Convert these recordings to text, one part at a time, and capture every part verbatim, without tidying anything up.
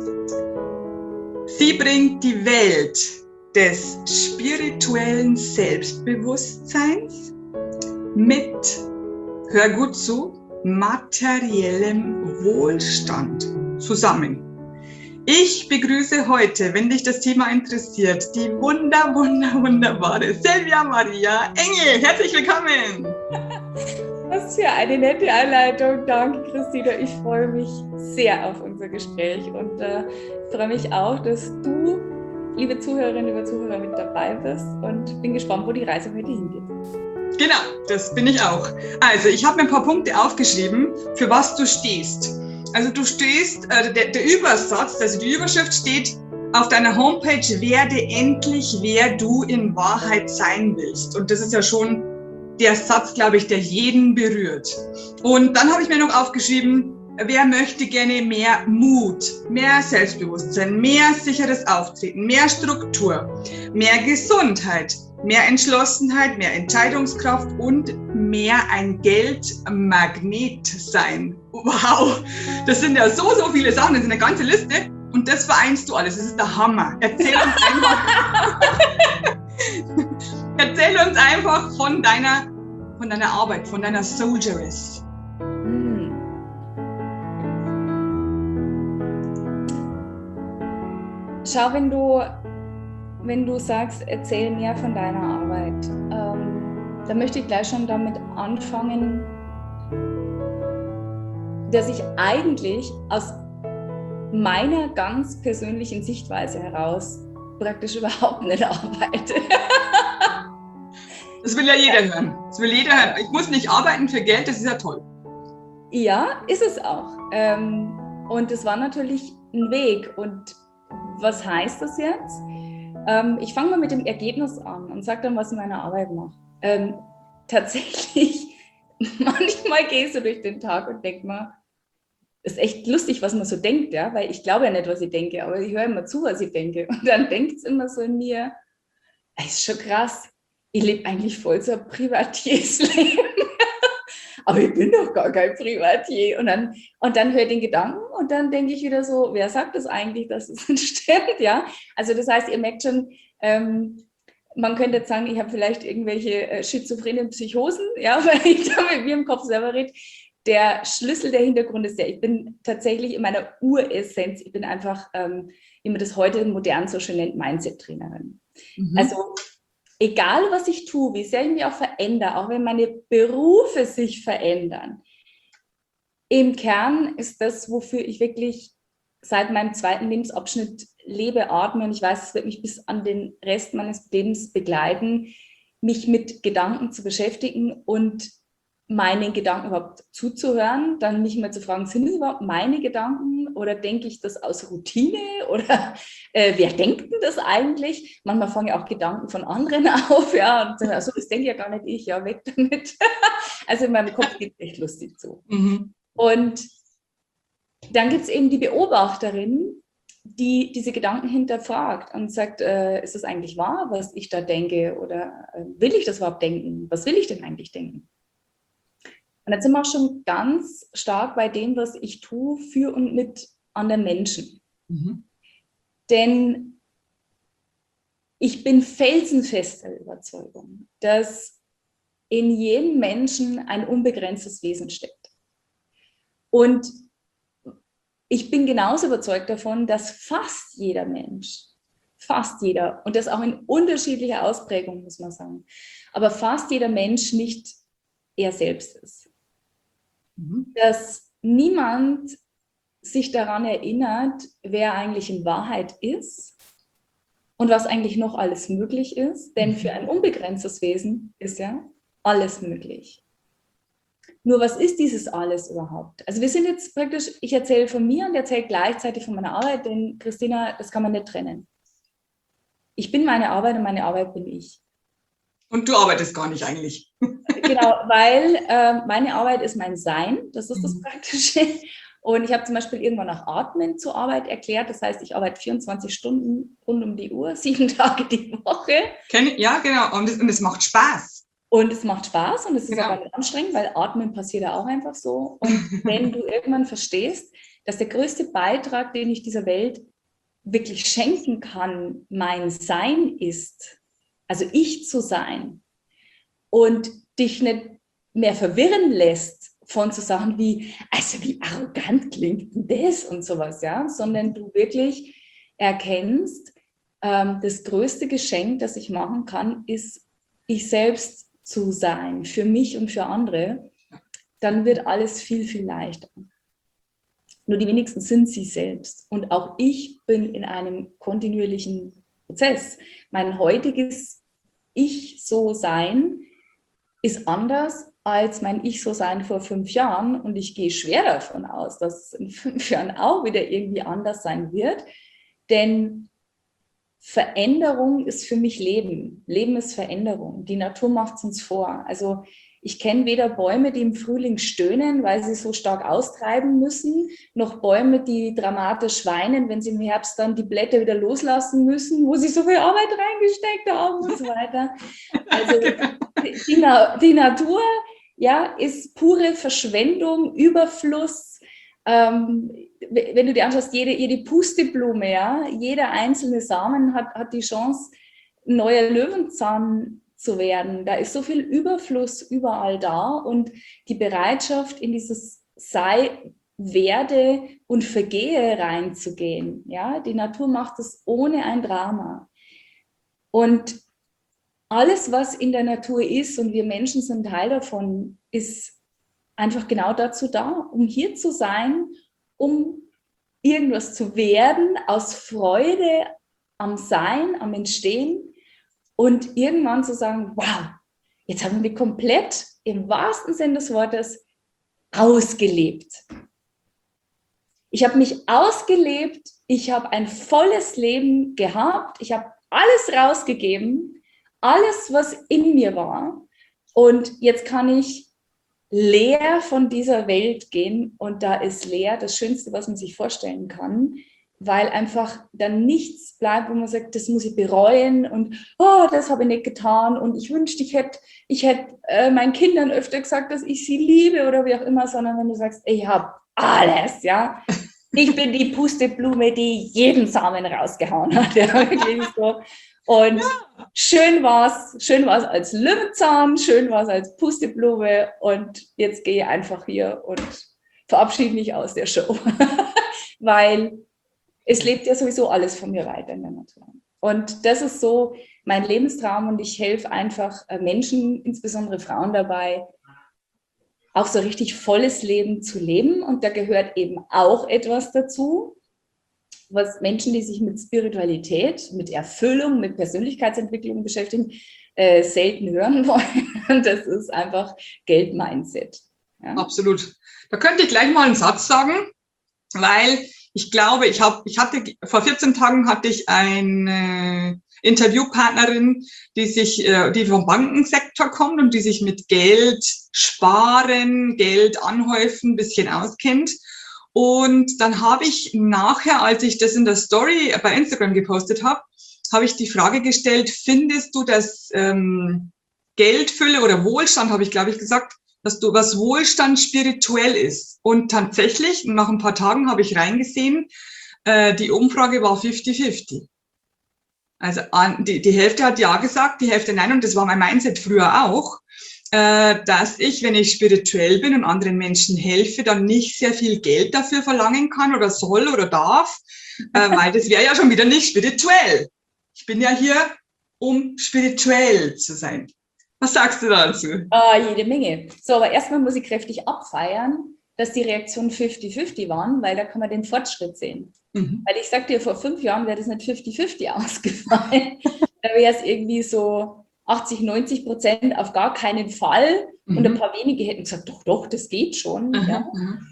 Sie bringt die Welt des spirituellen Selbstbewusstseins mit, hör gut zu, materiellem Wohlstand zusammen. Ich begrüße heute, wenn dich das Thema interessiert, die wunder, wunder, wunderbare Silvia Maria Engel. Herzlich willkommen! Was für eine nette Einleitung. Danke, Christina. Ich freue mich sehr auf unser Gespräch und äh, freue mich auch, dass du, liebe Zuhörerinnen, liebe Zuhörer, mit dabei bist und bin gespannt, wo die Reise heute hingeht. Genau, das bin ich auch. Also, ich habe mir ein paar Punkte aufgeschrieben, für was du stehst. Also, du stehst, äh, der, der Übersatz, also die Überschrift steht auf deiner Homepage, werde endlich, wer du in Wahrheit sein willst. Und das ist ja schon der Satz, glaube ich, der jeden berührt. Und dann habe ich mir noch aufgeschrieben, wer möchte gerne mehr Mut, mehr Selbstbewusstsein, mehr sicheres Auftreten, mehr Struktur, mehr Gesundheit, mehr Entschlossenheit, mehr Entscheidungskraft und mehr ein Geldmagnet sein. Wow, das sind ja so, so viele Sachen, das ist eine ganze Liste und das vereinst du alles, das ist der Hammer. Erzähl uns einfach, erzähl uns einfach von deiner, von deiner Arbeit, von deiner Soldieress. Hm. Schau, wenn du Wenn du sagst, erzähl mehr von deiner Arbeit, ähm, dann möchte ich gleich schon damit anfangen, dass ich eigentlich aus meiner ganz persönlichen Sichtweise heraus praktisch überhaupt nicht arbeite. Das will ja jeder hören. Das will jeder hören. Ich muss nicht arbeiten für Geld, das ist ja toll. Ja, ist es auch. Ähm, und es war natürlich ein Weg. Und was heißt das jetzt? Ähm, ich fange mal mit dem Ergebnis an und sage dann, was ich in meiner Arbeit mache. Ähm, tatsächlich, manchmal gehst du durch den Tag und denk mal, ist echt lustig, was man so denkt, ja, weil ich glaube ja nicht, was ich denke, aber ich höre immer zu, was ich denke. Und dann denkt es immer so in mir, es ist schon krass, ich lebe eigentlich voll so ein Privatiersleben. Aber ich bin doch gar kein Privatier. Und dann, und dann höre ich den Gedanken und dann denke ich wieder so, wer sagt das eigentlich, dass es nicht stimmt? Ja? Also das heißt, ihr merkt schon, ähm, man könnte jetzt sagen, ich habe vielleicht irgendwelche äh, schizophrenen Psychosen, ja, weil ich da mit mir im Kopf selber rede. Der Schlüssel, der Hintergrund ist der, ich bin tatsächlich in meiner Uressenz, ich bin einfach, ähm, wie man das heute modern so schön nennt, Mindset-Trainerin. Mhm. Also egal, was ich tue, wie sehr ich mich auch verändere, auch wenn meine Berufe sich verändern, im Kern ist das, wofür ich wirklich seit meinem zweiten Lebensabschnitt lebe, atme und ich weiß, es wird mich bis an den Rest meines Lebens begleiten, mich mit Gedanken zu beschäftigen und meinen Gedanken überhaupt zuzuhören, dann mich mal zu fragen, sind es überhaupt meine Gedanken oder denke ich das aus Routine oder äh, wer denkt denn das eigentlich? Manchmal fangen ja auch Gedanken von anderen auf, ja, und sagen, also das denke ja gar nicht ich, ja, weg damit. Also in meinem Kopf geht es echt lustig zu. Mhm. Und dann gibt es eben die Beobachterin, die diese Gedanken hinterfragt und sagt, äh, ist das eigentlich wahr, was ich da denke oder äh, will ich das überhaupt denken? Was will ich denn eigentlich denken? Und jetzt sind wir auch schon ganz stark bei dem, was ich tue für und mit anderen Menschen. Mhm. Denn ich bin felsenfest der Überzeugung, dass in jedem Menschen ein unbegrenztes Wesen steckt. Und ich bin genauso überzeugt davon, dass fast jeder Mensch, fast jeder, und das auch in unterschiedlicher Ausprägung, muss man sagen, aber fast jeder Mensch nicht er selbst ist. Dass niemand sich daran erinnert, wer eigentlich in Wahrheit ist und was eigentlich noch alles möglich ist. Denn für ein unbegrenztes Wesen ist ja alles möglich. Nur was ist dieses alles überhaupt? Also wir sind jetzt praktisch, ich erzähle von mir und erzähle gleichzeitig von meiner Arbeit, denn Christina, das kann man nicht trennen. Ich bin meine Arbeit und meine Arbeit bin ich. Und du arbeitest gar nicht eigentlich. Genau, weil äh, meine Arbeit ist mein Sein, das ist das Praktische. Und ich habe zum Beispiel irgendwann auch Atmen zur Arbeit erklärt. Das heißt, ich arbeite vierundzwanzig Stunden rund um die Uhr, sieben Tage die Woche. Kenn, ja, genau. Und es, und es macht Spaß. Und es macht Spaß und es ist genau. aber nicht anstrengend, weil Atmen passiert ja auch einfach so. Und wenn du irgendwann verstehst, dass der größte Beitrag, den ich dieser Welt wirklich schenken kann, mein Sein ist, also ich zu sein und dich nicht mehr verwirren lässt von so Sachen wie, also wie arrogant klingt denn das und sowas, ja, sondern du wirklich erkennst, ähm, das größte Geschenk, das ich machen kann, ist, ich selbst zu sein, für mich und für andere, dann wird alles viel, viel leichter. Nur die wenigsten sind sie selbst. Und auch ich bin in einem kontinuierlichen Prozess. Mein heutiges Ich-So-Sein ist anders als mein Ich-So-Sein vor fünf Jahren. Und ich gehe schwer davon aus, dass es in fünf Jahren auch wieder irgendwie anders sein wird. Denn Veränderung ist für mich Leben. Leben ist Veränderung. Die Natur macht es uns vor. Also ich kenne weder Bäume, die im Frühling stöhnen, weil sie so stark austreiben müssen, noch Bäume, die dramatisch weinen, wenn sie im Herbst dann die Blätter wieder loslassen müssen, wo sie so viel Arbeit reingesteckt haben und so weiter. Also die, Na- die Natur, ja, ist pure Verschwendung, Überfluss. Ähm, wenn du dir anschaust, jede, jede Pusteblume, ja, jeder einzelne Samen hat, hat die Chance, ein neuer Löwenzahn zu werden. Da ist so viel Überfluss überall da und die Bereitschaft, in dieses Sei, Werde und Vergehe reinzugehen. Ja? Die Natur macht es ohne ein Drama. Und alles, was in der Natur ist, und wir Menschen sind Teil davon, ist einfach genau dazu da, um hier zu sein, um irgendwas zu werden, aus Freude am Sein, am Entstehen und irgendwann zu sagen, wow, jetzt haben wir mich komplett im wahrsten Sinn des Wortes ausgelebt. Ich habe mich ausgelebt, ich habe ein volles Leben gehabt, ich habe alles rausgegeben, alles, was in mir war, und jetzt kann ich leer von dieser Welt gehen, und da ist leer das Schönste, was man sich vorstellen kann, weil einfach dann nichts bleibt, wo man sagt, das muss ich bereuen und oh, das habe ich nicht getan und ich wünschte, ich hätte ich hätte äh, meinen Kindern öfter gesagt, dass ich sie liebe oder wie auch immer, sondern wenn du sagst, ich habe alles, ja, ich bin die Pusteblume, die jeden Samen rausgehauen hat, ja, wirklich so. Und schön war es, schön war es als Löwenzahn, schön war es als Pusteblume, und jetzt gehe ich einfach hier und verabschiede mich aus der Show, weil es lebt ja sowieso alles von mir weiter in der Natur. Und das ist so mein Lebenstraum, und ich helfe einfach Menschen, insbesondere Frauen, dabei, auch so richtig volles Leben zu leben. Und da gehört eben auch etwas dazu, was Menschen, die sich mit Spiritualität, mit Erfüllung, mit Persönlichkeitsentwicklung beschäftigen, äh, selten hören wollen. Das ist einfach Geld-Mindset. Ja? Absolut. Da könnte ich gleich mal einen Satz sagen, weil ich glaube, ich habe, ich hatte, vor vierzehn Tagen hatte ich eine Interviewpartnerin, die sich, die vom Bankensektor kommt und die sich mit Geld sparen, Geld anhäufen ein bisschen auskennt. Und dann habe ich nachher, als ich das in der Story bei Instagram gepostet habe, habe ich die Frage gestellt, findest du, dass ähm, Geldfülle oder Wohlstand, habe ich glaube ich gesagt, dass du was Wohlstand spirituell ist. Und tatsächlich, nach ein paar Tagen habe ich reingesehen, äh, die Umfrage war fifty fifty. Also an, die, die Hälfte hat ja gesagt, die Hälfte nein, und das war mein Mindset früher auch, äh, dass ich, wenn ich spirituell bin und anderen Menschen helfe, dann nicht sehr viel Geld dafür verlangen kann oder soll oder darf, äh, weil das wäre ja schon wieder nicht spirituell. Ich bin ja hier, um spirituell zu sein. Was sagst du dazu? Ah, jede Menge. So, aber erstmal muss ich kräftig abfeiern, dass die Reaktionen fifty fifty waren, weil da kann man den Fortschritt sehen. Mhm. Weil ich sag dir, vor fünf Jahren wäre das nicht fifty fifty ausgefallen. Da wäre es irgendwie so achtzig, neunzig Prozent auf gar keinen Fall. Mhm. Und ein paar wenige hätten gesagt, doch, doch, das geht schon. Mhm. Ja.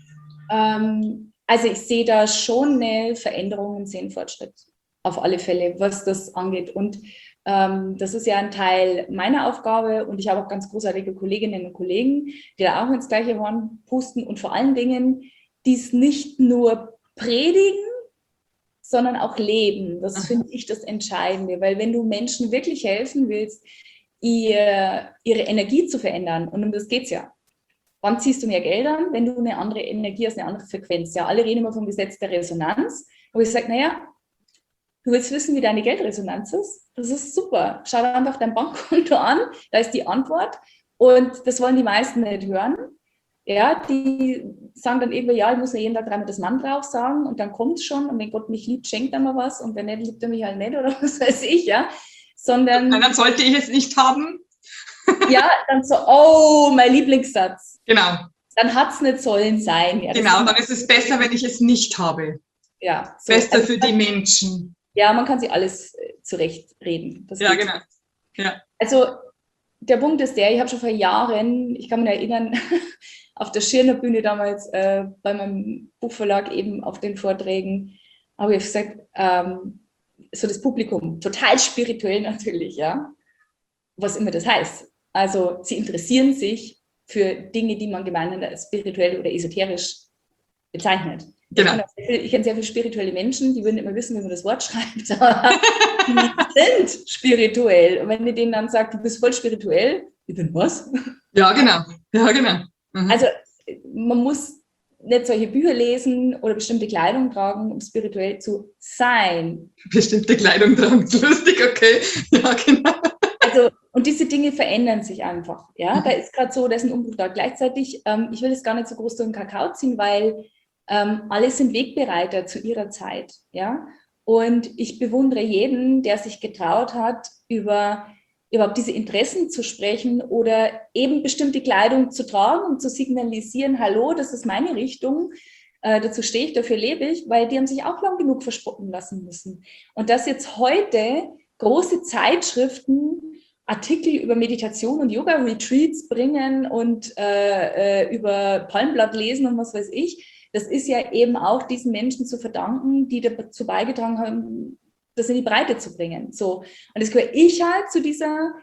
Ähm, also ich sehe da schon eine Veränderung und sehe einen Fortschritt. Auf alle Fälle, was das angeht. Und ähm, das ist ja ein Teil meiner Aufgabe, und ich habe auch ganz großartige Kolleginnen und Kollegen, die da auch ins gleiche Horn pusten, und vor allen Dingen, die es nicht nur predigen, sondern auch leben. Das finde ich das Entscheidende, weil wenn du Menschen wirklich helfen willst, ihr, ihre Energie zu verändern, und um das geht es ja, wann ziehst du mehr Geld an? Wenn du eine andere Energie hast, eine andere Frequenz. Ja, alle reden immer vom Gesetz der Resonanz. Aber ich sage, naja, du willst wissen, wie deine Geldresonanz ist? Das ist super. Schau dir einfach dein Bankkonto an, da ist die Antwort. Und das wollen die meisten nicht hören. Ja, die sagen dann eben, ja, ich muss ja jeden Tag dreimal das Mantra auch sagen und dann kommt es schon und wenn Gott mich liebt, schenkt er mir was und wenn nicht, liebt er mich halt nicht oder was weiß ich, ja. Sondern... Nein, dann sollte ich es nicht haben. Ja, dann so, oh, mein Lieblingssatz. Genau. Dann hat es nicht sollen sein. Ja, genau, dann ist es besser, wenn ich es nicht habe. Ja. So, besser also, für die Menschen. Ja, man kann sich alles äh, zurechtreden. Das ja, geht. genau. Ja. Also der Punkt ist der, ich habe schon vor Jahren, ich kann mich erinnern, auf der Schirner Bühne damals äh, bei meinem Buchverlag eben auf den Vorträgen, habe ich gesagt, ähm, so das Publikum, total spirituell natürlich, ja, was immer das heißt. Also sie interessieren sich für Dinge, die man gemeinhin als spirituell oder esoterisch bezeichnet. Genau. Ich kenne kenn sehr viele spirituelle Menschen, die würden immer wissen, wie man das Wort schreibt, aber die sind spirituell. Und wenn ihr denen dann sagt, du bist voll spirituell, ich bin was? Ja, genau. Ja, genau. Mhm. Also man muss nicht solche Bücher lesen oder bestimmte Kleidung tragen, um spirituell zu sein. Bestimmte Kleidung tragen, lustig, okay. Ja, genau. Also, und diese Dinge verändern sich einfach. Ja, da ist gerade so, da ist ein Umbruch da. Gleichzeitig, ähm, ich will das gar nicht so groß durch den Kakao ziehen, weil ähm, alle sind Wegbereiter zu ihrer Zeit. Ja, und ich bewundere jeden, der sich getraut hat, über überhaupt diese Interessen zu sprechen oder eben bestimmte Kleidung zu tragen und zu signalisieren, hallo, das ist meine Richtung, äh, dazu stehe ich, dafür lebe ich, weil die haben sich auch lang genug verspotten lassen müssen. Und dass jetzt heute große Zeitschriften Artikel über Meditation und Yoga-Retreats bringen und äh, äh, über Palmblatt lesen und was weiß ich, das ist ja eben auch diesen Menschen zu verdanken, die dazu beigetragen haben, das in die Breite zu bringen. So. Und das gehöre ich halt zu dieser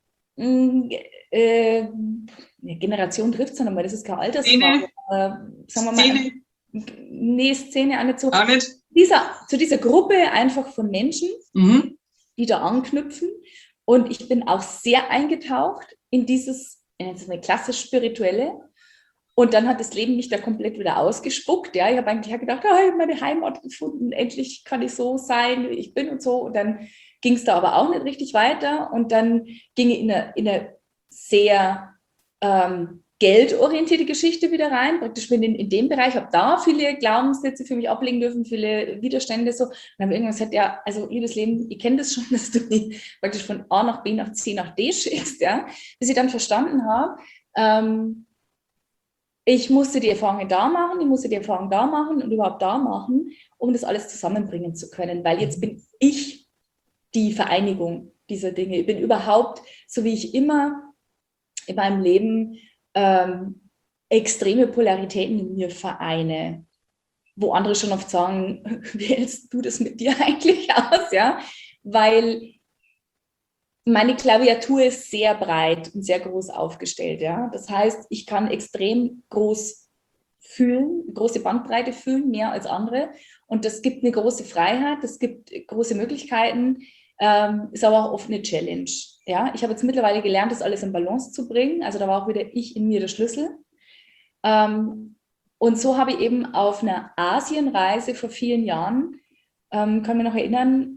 mh, äh, Generation, trifft es ja nochmal, das ist keine Altersfrage. Äh, sagen wir mal, Szene. Nee, Szene auch nicht so. Auch nicht. Dieser, zu dieser Gruppe einfach von Menschen, Mhm. die da anknüpfen. Und ich bin auch sehr eingetaucht in dieses, in das eine klassisch spirituelle. Und dann hat das Leben mich da komplett wieder ausgespuckt. Ja, ich habe eigentlich gedacht, oh, ich habe meine Heimat gefunden, endlich kann ich so sein, wie ich bin und so. Und dann ging es da aber auch nicht richtig weiter. Und dann ging ich in eine, in eine sehr ähm, geldorientierte Geschichte wieder rein. Praktisch bin in, in dem Bereich, habe da viele Glaubenssätze für mich ablegen dürfen, viele Widerstände so. Und dann habe ich irgendwann gesagt, ja, also liebes Leben, ich kenne das schon, dass du mich praktisch von A nach B nach C nach D schickst. Ja? Bis ich dann verstanden habe, ähm, ich musste die Erfahrungen da machen, ich musste die Erfahrungen da machen und überhaupt da machen, um das alles zusammenbringen zu können. Weil jetzt bin ich die Vereinigung dieser Dinge. Ich bin überhaupt, so wie ich immer in meinem Leben ähm, extreme Polaritäten in mir vereine, wo andere schon oft sagen, wie hältst du das mit dir eigentlich aus? Ja? Weil meine Klaviatur ist sehr breit und sehr groß aufgestellt. Ja? Das heißt, ich kann extrem groß fühlen, große Bandbreite fühlen, mehr als andere. Und das gibt eine große Freiheit, das gibt große Möglichkeiten, ähm, ist aber auch oft eine Challenge. Ja? Ich habe jetzt mittlerweile gelernt, das alles in Balance zu bringen. Also da war auch wieder ich in mir der Schlüssel. Ähm, und so habe ich eben auf einer Asienreise vor vielen Jahren, ähm, kann mich noch erinnern,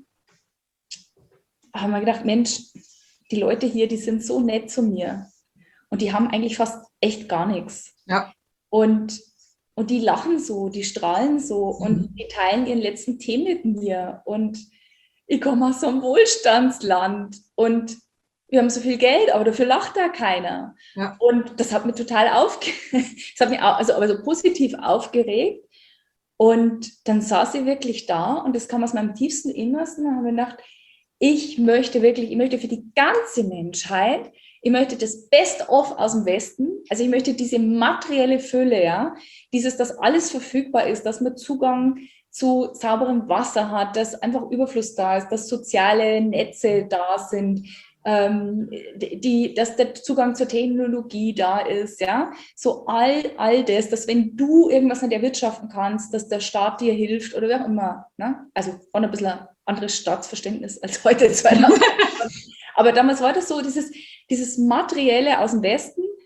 haben wir gedacht, Mensch, die Leute hier, die sind so nett zu mir und die haben eigentlich fast echt gar nichts. Ja. Und, und die lachen so, die strahlen so Mhm. und die teilen ihren letzten Tee mit mir und ich komme aus so einem Wohlstandsland und wir haben so viel Geld, aber dafür lacht da keiner. Ja. Und das hat mich total aufgeregt, das hat mich auch, also, also positiv aufgeregt. Und dann saß ich wirklich da und das kam aus meinem tiefsten Innersten und habe mir gedacht, ich möchte wirklich, ich möchte für die ganze Menschheit, ich möchte das Best-of aus dem Westen, also ich möchte diese materielle Fülle, ja, dieses, dass alles verfügbar ist, dass man Zugang zu sauberem Wasser hat, dass einfach Überfluss da ist, dass soziale Netze da sind, ähm, die, dass der Zugang zur Technologie da ist, ja, so all, all das, dass wenn du irgendwas nicht erwirtschaften kannst, dass der Staat dir hilft oder wer auch immer, ne? Also auch ein bisschen ein anderes Staatsverständnis als heute zweitausend. Aber damals war das so, dieses, dieses Materielle aus dem Westen,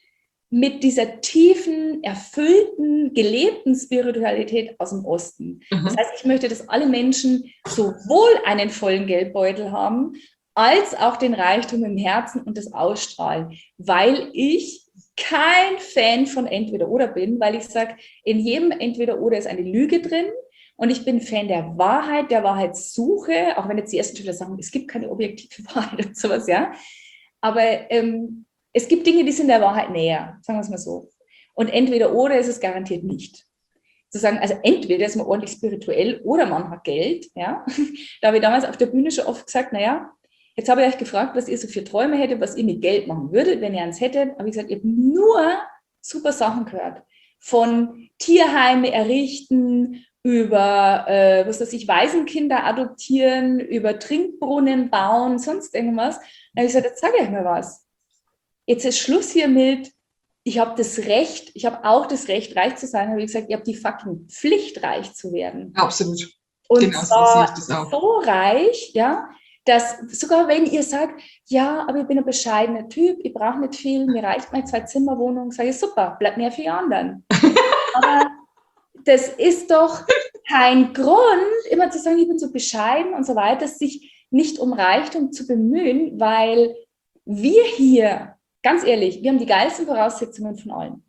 mit dieser tiefen, erfüllten, gelebten Spiritualität aus dem Osten. Mhm. Das heißt, ich möchte, dass alle Menschen sowohl einen vollen Geldbeutel haben, als auch den Reichtum im Herzen und das Ausstrahlen, weil ich kein Fan von Entweder-Oder bin, weil ich sage, in jedem Entweder-Oder ist eine Lüge drin und ich bin Fan der Wahrheit, der Wahrheitssuche, auch wenn jetzt die ersten Schüler sagen, es gibt keine objektive Wahrheit und sowas, ja. Aber ähm, es gibt Dinge, die sind der Wahrheit näher, sagen wir es mal so. Und Entweder-Oder ist es garantiert nicht. Zu sagen, also entweder ist man ordentlich spirituell oder man hat Geld, ja. Da habe ich damals auf der Bühne schon oft gesagt, naja, jetzt habe ich euch gefragt, was ihr so für Träume hättet, was ihr mit Geld machen würdet, wenn ihr eins hättet. Aber ich gesagt, ihr habt nur super Sachen gehört. Von Tierheime errichten, über, äh, was weiß ich, Waisenkinder adoptieren, über Trinkbrunnen bauen, sonst irgendwas. Dann habe ich gesagt, jetzt sage ich euch mal was. Jetzt ist Schluss hier mit, ich habe das Recht, ich habe auch das Recht, reich zu sein. Habe ich gesagt, ihr habt die fucking Pflicht, reich zu werden. Absolut. Und genau, zwar so, sehe ich das auch. so reich, ja, dass sogar wenn ihr sagt, ja, aber ich bin ein bescheidener Typ, ich brauche nicht viel, mir reicht meine Zwei-Zimmer-Wohnung, sage ich, super, bleibt mehr für die anderen. Aber das ist doch kein Grund, immer zu sagen, ich bin so bescheiden und so weiter, sich nicht um Reichtum zu bemühen, weil wir hier, ganz ehrlich, wir haben die geilsten Voraussetzungen von allen.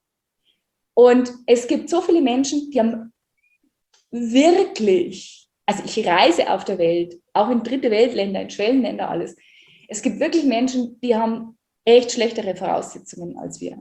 Und es gibt so viele Menschen, die haben wirklich, also ich reise auf der Welt, auch in dritte Weltländer, in Schwellenländer, alles. Es gibt wirklich Menschen, die haben echt schlechtere Voraussetzungen als wir.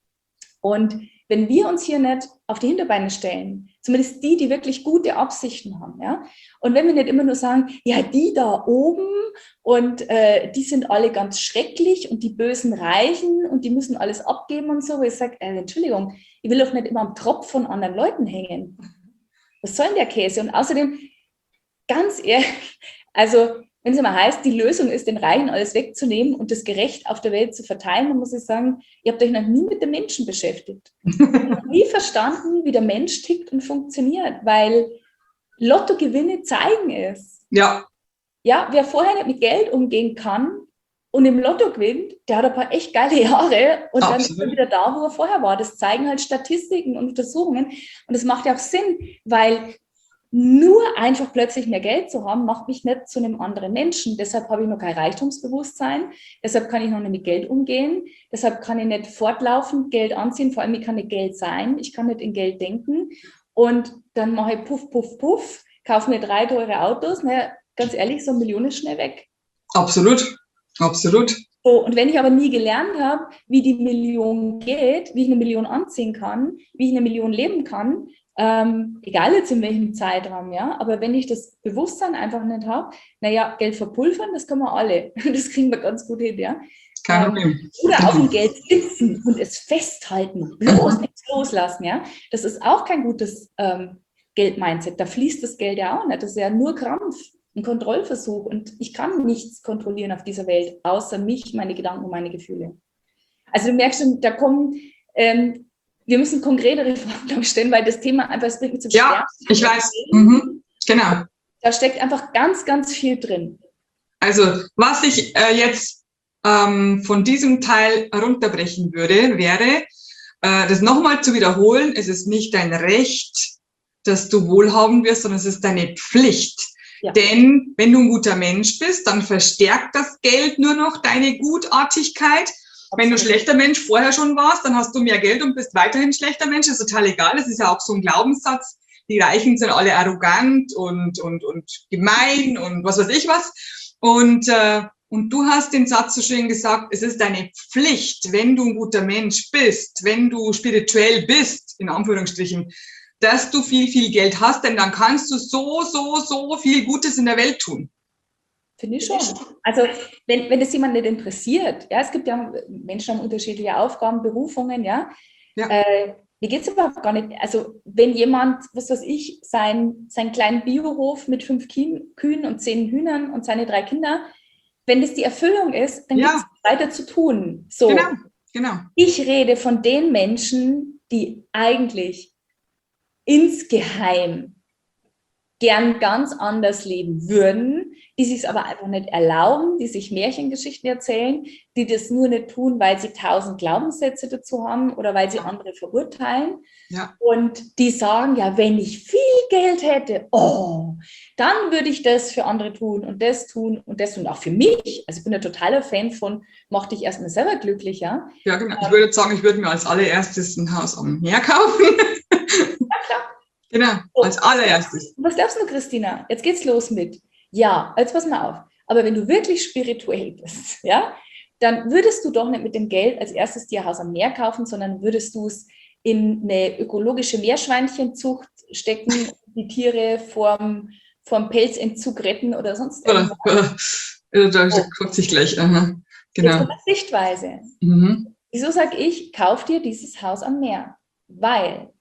Und wenn wir uns hier nicht auf die Hinterbeine stellen, zumindest die, die wirklich gute Absichten haben, ja, und wenn wir nicht immer nur sagen, ja, die da oben und äh, die sind alle ganz schrecklich und die bösen Reichen und die müssen alles abgeben und so, wo ich sage, äh, Entschuldigung, ich will doch nicht immer am Tropf von anderen Leuten hängen. Was soll denn der Käse? Und außerdem, ganz ehrlich, also wenn es immer heißt, die Lösung ist, den Reichen alles wegzunehmen und das gerecht auf der Welt zu verteilen, dann muss ich sagen, ihr habt euch noch nie mit dem Menschen beschäftigt. Ihr habt nie verstanden, wie der Mensch tickt und funktioniert, weil Lottogewinne zeigen es. Ja. Ja, wer vorher nicht mit Geld umgehen kann und im Lotto gewinnt, der hat ein paar echt geile Jahre und Absolut. Dann ist er wieder da, wo er vorher war. Das zeigen halt Statistiken und Untersuchungen und das macht ja auch Sinn, weil nur einfach plötzlich mehr Geld zu haben, macht mich nicht zu einem anderen Menschen. Deshalb habe ich noch kein Reichtumsbewusstsein. Deshalb kann ich noch nicht mit Geld umgehen. Deshalb kann ich nicht fortlaufend Geld anziehen. Vor allem, ich kann nicht Geld sein. Ich kann nicht in Geld denken. Und dann mache ich puff, puff, puff, kaufe mir drei teure Autos. Naja, ganz ehrlich, so eine Million ist schnell weg. Absolut, absolut. So, und wenn ich aber nie gelernt habe, wie die Million geht, wie ich eine Million anziehen kann, wie ich eine Million leben kann, Ähm, egal jetzt in welchem Zeitraum, ja, aber wenn ich das Bewusstsein einfach nicht habe, naja, Geld verpulvern, das können wir alle, das kriegen wir ganz gut hin, ja. Kein ähm, oder auf dem Geld sitzen und es festhalten, bloß nichts loslassen, ja, das ist auch kein gutes ähm, Geld-Mindset, da fließt das Geld ja auch nicht, das ist ja nur Krampf, ein Kontrollversuch und ich kann nichts kontrollieren auf dieser Welt, außer mich, meine Gedanken und meine Gefühle. Also du merkst schon, da kommen ähm, wir müssen konkretere Fragen, glaube ich, stellen, weil das Thema einfach, es bringt mich zum Ja, Sterben. Ich weiß. Mhm. Genau. Da steckt einfach ganz, ganz viel drin. Also, was ich äh, jetzt ähm, von diesem Teil runterbrechen würde, wäre, äh, das nochmal zu wiederholen, es ist nicht dein Recht, dass du wohlhabend wirst, sondern es ist deine Pflicht. Ja. Denn wenn du ein guter Mensch bist, dann verstärkt das Geld nur noch deine Gutartigkeit. Wenn du schlechter Mensch vorher schon warst, dann hast du mehr Geld und bist weiterhin schlechter Mensch. Das ist total egal. Das ist ja auch so ein Glaubenssatz. Die Reichen sind alle arrogant und, und, und gemein und was weiß ich was. Und, äh, und du hast den Satz so schön gesagt, es ist deine Pflicht, wenn du ein guter Mensch bist, wenn du spirituell bist, in Anführungsstrichen, dass du viel, viel Geld hast, denn dann kannst du so, so, so viel Gutes in der Welt tun. Finde ich schon. Also wenn, wenn das jemand nicht interessiert, ja, es gibt ja Menschen haben unterschiedliche Aufgaben, Berufungen, ja. ja. Äh, mir geht es überhaupt gar nicht. Also wenn jemand, was weiß ich, sein, seinen kleinen Biohof mit fünf Kühen und zehn Hühnern und seine drei Kinder, wenn das die Erfüllung ist, dann ja. gibt es weiter zu tun. So. Genau, genau. Ich rede von den Menschen, die eigentlich insgeheim gern ganz anders leben würden, die sich es aber einfach nicht erlauben, die sich Märchengeschichten erzählen, die das nur nicht tun, weil sie tausend Glaubenssätze dazu haben oder weil sie andere verurteilen. Ja. Und die sagen, ja, wenn ich viel Geld hätte, oh, dann würde ich das für andere tun und das tun und das tun, auch für mich. Also ich bin ein totaler Fan von, mach dich erstmal selber glücklich, ja. Ja, genau. Ich würde sagen, ich würde mir als allererstes ein Haus am Meer kaufen. Ja, klar. Genau, So. als allererstes. Was glaubst du, Christina? Jetzt geht's los mit, ja, jetzt pass mal auf. Aber wenn du wirklich spirituell bist, ja, dann würdest du doch nicht mit dem Geld als erstes dir ein Haus am Meer kaufen, sondern würdest du es in eine ökologische Meerschweinchenzucht stecken, die Tiere vorm, vorm Pelzentzug retten oder sonst irgendwas. Ja, da guckt sich gleich. Aha. Genau. Jetzt kommt die Sichtweise. Mhm. Wieso sage ich, kauf dir dieses Haus am Meer? Weil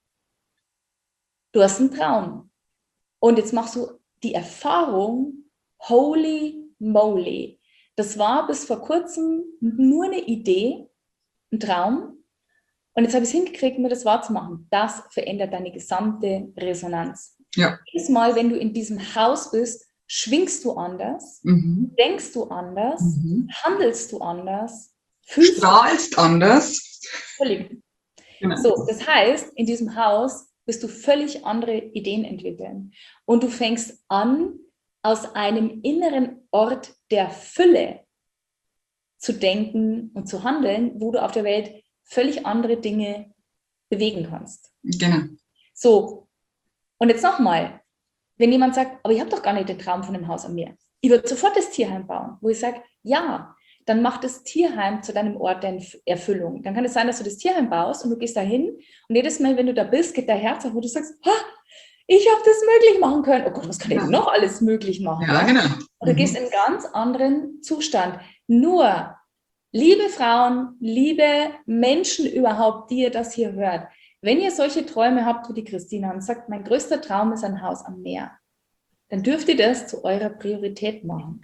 du hast einen Traum. Und jetzt machst du die Erfahrung, holy moly. Das war bis vor kurzem nur eine Idee, ein Traum. Und jetzt habe ich es hingekriegt, mir das wahrzumachen. Das verändert deine gesamte Resonanz. Ja. Jedes Mal, wenn du in diesem Haus bist, schwingst du anders, Mhm. denkst du anders, Mhm. handelst du anders, fühlst strahlst du anders. völlig. Genau. So, das heißt, in diesem Haus wirst du völlig andere Ideen entwickeln. Und du fängst an, aus einem inneren Ort der Fülle zu denken und zu handeln, wo du auf der Welt völlig andere Dinge bewegen kannst. Genau. So, und jetzt nochmal, wenn jemand sagt, aber ich habe doch gar nicht den Traum von einem Haus am Meer. Ich würde sofort das Tierheim bauen, wo ich sage, ja, dann mach das Tierheim zu deinem Ort der Erfüllung. Dann kann es sein, dass du das Tierheim baust und du gehst da hin und jedes Mal, wenn du da bist, geht dein Herz auf, wo du sagst, ha, ich habe das möglich machen können. Oh Gott, was kann ich denn noch alles möglich machen? Ja, genau. Und du Mhm. gehst in einen ganz anderen Zustand. Nur, liebe Frauen, liebe Menschen überhaupt, die ihr das hier hört, wenn ihr solche Träume habt wie die Christina und sagt, mein größter Traum ist ein Haus am Meer, dann dürft ihr das zu eurer Priorität machen.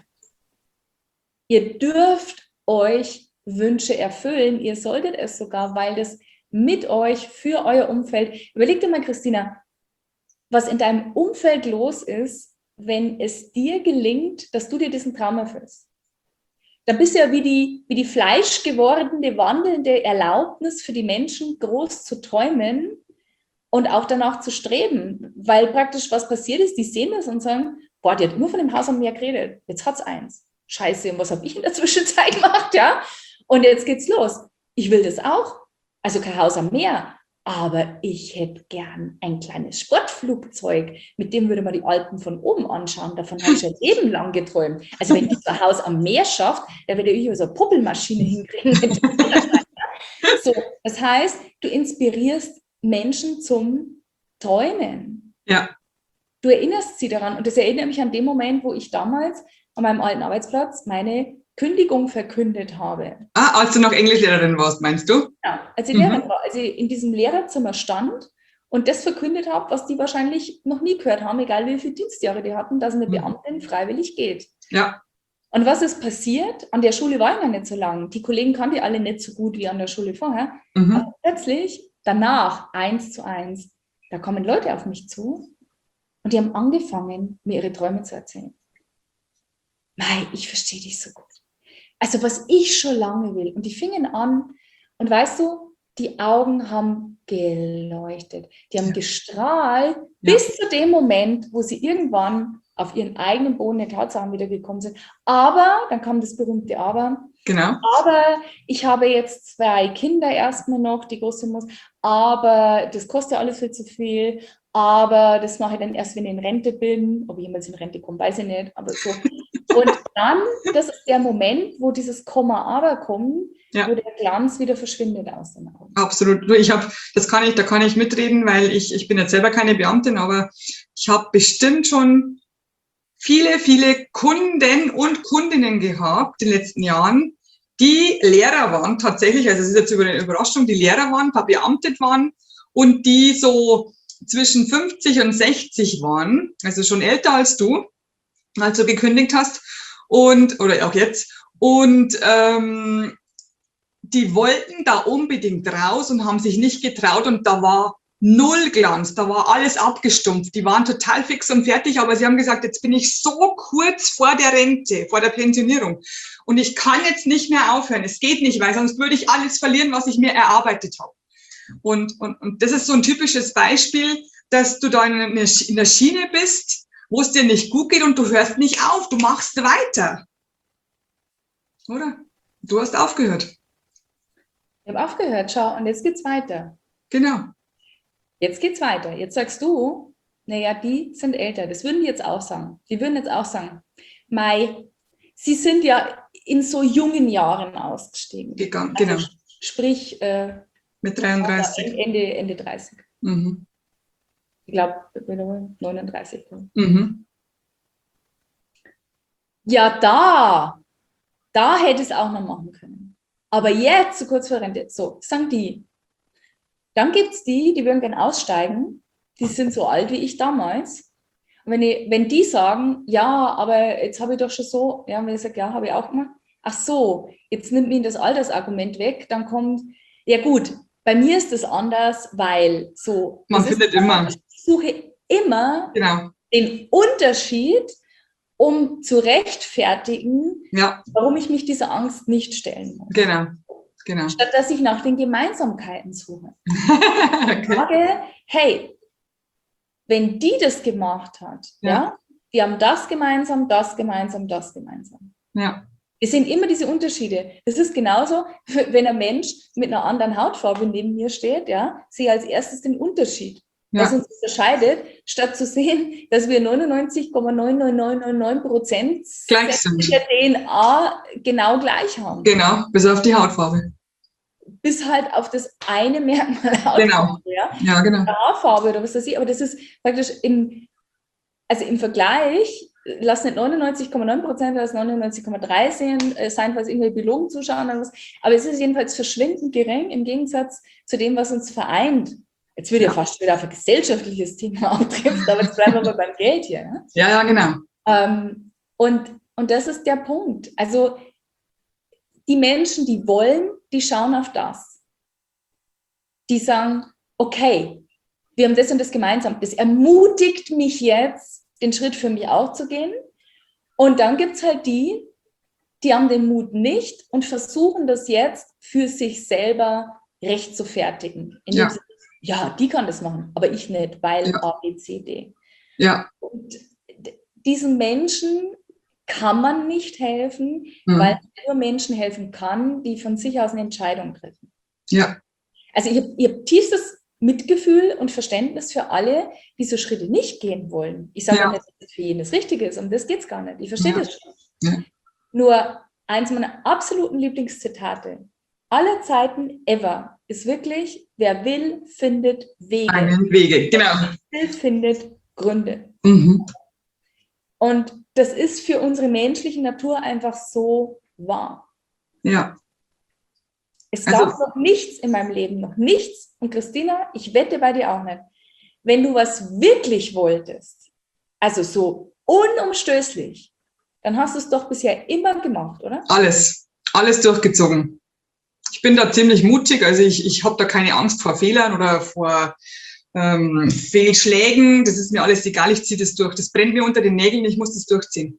Ihr dürft euch Wünsche erfüllen, ihr solltet es sogar, weil das mit euch für euer Umfeld, überleg dir mal, Christina, was in deinem Umfeld los ist, wenn es dir gelingt, dass du dir diesen Traum erfüllst. Dann bist du ja wie die, wie die fleischgewordene, wandelnde Erlaubnis für die Menschen, groß zu träumen und auch danach zu streben. Weil praktisch was passiert ist, die sehen das und sagen, boah, die hat immer von dem Haus am Meer geredet, jetzt hat's eins. Scheiße, und was habe ich in der Zwischenzeit gemacht, ja? Und jetzt geht's los. Ich will das auch. Also kein Haus am Meer. Aber ich hätte gern ein kleines Sportflugzeug, mit dem würde man die Alpen von oben anschauen. Davon habe ich schon Leben lang geträumt. Also wenn ich so ein Haus am Meer schafft, dann würde ich so eine Puppelmaschine hinkriegen. So, das heißt, du inspirierst Menschen zum Träumen. Ja. Du erinnerst sie daran. Und das erinnert mich an den Moment, wo ich damals an meinem alten Arbeitsplatz meine Kündigung verkündet habe. Ah, als du noch Englischlehrerin warst, meinst du? Ja, als ich Mhm. Lehrerin war, als ich in diesem Lehrerzimmer stand und das verkündet habe, was die wahrscheinlich noch nie gehört haben, egal wie viele Dienstjahre die hatten, dass eine Mhm. Beamtin freiwillig geht. Ja. Und was ist passiert? An der Schule war ich noch nicht so lange. Die Kollegen kannte ich alle nicht so gut wie an der Schule vorher. Mhm. Aber plötzlich, danach, eins zu eins, da kommen Leute auf mich zu und die haben angefangen, mir ihre Träume zu erzählen. Mei, ich verstehe dich so gut. Also was ich schon lange will. Und die fingen an und weißt du, die Augen haben geleuchtet. Die haben Ja. gestrahlt Ja. bis zu dem Moment, wo sie irgendwann auf ihren eigenen Boden der Tatsachen wiedergekommen sind. Aber, dann kam das berühmte Aber, Genau. aber ich habe jetzt zwei Kinder erstmal noch, die große muss, aber das kostet ja alles viel zu viel, aber das mache ich dann erst, wenn ich in Rente bin. Ob ich jemals in Rente komme, weiß ich nicht, aber so. Und dann, das ist der Moment, wo dieses Komma aber kommt, Ja. wo der Glanz wieder verschwindet aus den Augen. Absolut. Du, Ich habe, das kann ich, da kann ich mitreden, weil ich, ich bin jetzt selber keine Beamtin, aber ich habe bestimmt schon viele, viele Kunden und Kundinnen gehabt in den letzten Jahren, die Lehrer waren tatsächlich, also es ist jetzt über eine Überraschung, die Lehrer waren, verbeamtet waren und die so zwischen fünfzig und sechzig waren, also schon älter als du, als du gekündigt hast und oder auch jetzt und ähm, die wollten da unbedingt raus und haben sich nicht getraut und da war null Glanz, da war alles abgestumpft. Die waren total fix und fertig, aber sie haben gesagt, jetzt bin ich so kurz vor der Rente, vor der Pensionierung und ich kann jetzt nicht mehr aufhören. Es geht nicht, weil sonst würde ich alles verlieren, was ich mir erarbeitet habe. Und, und, und das ist so ein typisches Beispiel, dass du da in, eine, in der Schiene bist, wo es dir nicht gut geht und du hörst nicht auf, du machst weiter. Oder? Du hast aufgehört. Ich habe aufgehört, schau, und jetzt geht's weiter. Genau. Jetzt geht's weiter. Jetzt sagst du, naja, die sind älter. Das würden die jetzt auch sagen. Die würden jetzt auch sagen, Mai, sie sind ja in so jungen Jahren ausgestiegen. Gegangen, also, genau. Sprich, äh, mit dreiunddreißig. Ende, Ende dreißig. Mhm. Ich glaube, neununddreißig. Mhm. Ja, da, da hätte es auch noch machen können. Aber jetzt, so kurz vor Rente, so, sagen die. Dann gibt es die, die würden gerne aussteigen, die sind so alt wie ich damals. Und wenn, ich, wenn die sagen, ja, aber jetzt habe ich doch schon so, ja, wenn ich sage, ja, habe ich auch gemacht, ach so, jetzt nimmt mir das Altersargument weg, dann kommt, ja gut, bei mir ist das anders, weil so. Man findet immer. Ich suche immer genau. den Unterschied, um zu rechtfertigen, ja. warum ich mich dieser Angst nicht stellen muss. Genau. Genau. Statt dass ich nach den Gemeinsamkeiten suche. okay. Ich sage, hey, wenn die das gemacht hat, ja. ja, die haben das gemeinsam, das gemeinsam, das gemeinsam. Ja. Es sind immer diese Unterschiede. Das ist genauso, wenn ein Mensch mit einer anderen Hautfarbe neben mir steht, ja, sehe als erstes den Unterschied, ja. was uns unterscheidet, statt zu sehen, dass wir neunundneunzig Komma neun neun neun neun neun Prozent gleich sind. Der D N A genau gleich haben. Genau, bis auf die Hautfarbe. Bis halt auf das eine Merkmal Hautfarbe. Genau. Ja, ja genau. Haarfarbe oder was weiß ich, aber das ist praktisch im, also im Vergleich, lass nicht neunundneunzig Komma neun Prozent, lass neunundneunzig Komma drei sein, falls irgendwelche Biologen zuschauen oder was, aber es ist jedenfalls verschwindend gering im Gegensatz zu dem, was uns vereint. Jetzt würde ja, ja fast wieder auf ein gesellschaftliches Thema auftrifft, aber jetzt bleiben wir mal beim Geld hier. Ne? Ja, ja, genau. Ähm, und, und das ist der Punkt. Also die Menschen, die wollen, die schauen auf das. Die sagen, okay, wir haben das und das gemeinsam. Das ermutigt mich jetzt, den Schritt für mich auch zu gehen. Und dann gibt es halt die, die haben den Mut nicht und versuchen das jetzt für sich selber recht zu fertigen. Ja. Sie, ja, die kann das machen, aber ich nicht, weil ja. A, B, C, D. Ja. Und diesen Menschen kann man nicht helfen, mhm. weil nur Menschen helfen kann, die von sich aus eine Entscheidung treffen. Ja. Also ich habe hab tiefstes Mitgefühl und Verständnis für alle, die so Schritte nicht gehen wollen. Ich sage ja nicht, dass das für jeden das Richtige ist, um das geht es gar nicht. Ich verstehe ja. das schon. Ja. Nur eins meiner absoluten Lieblingszitate aller Zeiten ever ist wirklich, wer will, findet Wege. Einen Wege, genau. Wer will, findet Gründe. Mhm. Und das ist für unsere menschliche Natur einfach so wahr. Ja. Es gab also, noch nichts in meinem Leben, noch nichts. Und Christina, ich wette bei dir auch nicht. Wenn du was wirklich wolltest, also so unumstößlich, dann hast du es doch bisher immer gemacht, oder? Alles, alles durchgezogen. Ich bin da ziemlich mutig, also ich, ich habe da keine Angst vor Fehlern oder vor ähm, Fehlschlägen. Das ist mir alles egal, ich ziehe das durch. Das brennt mir unter den Nägeln, ich muss das durchziehen.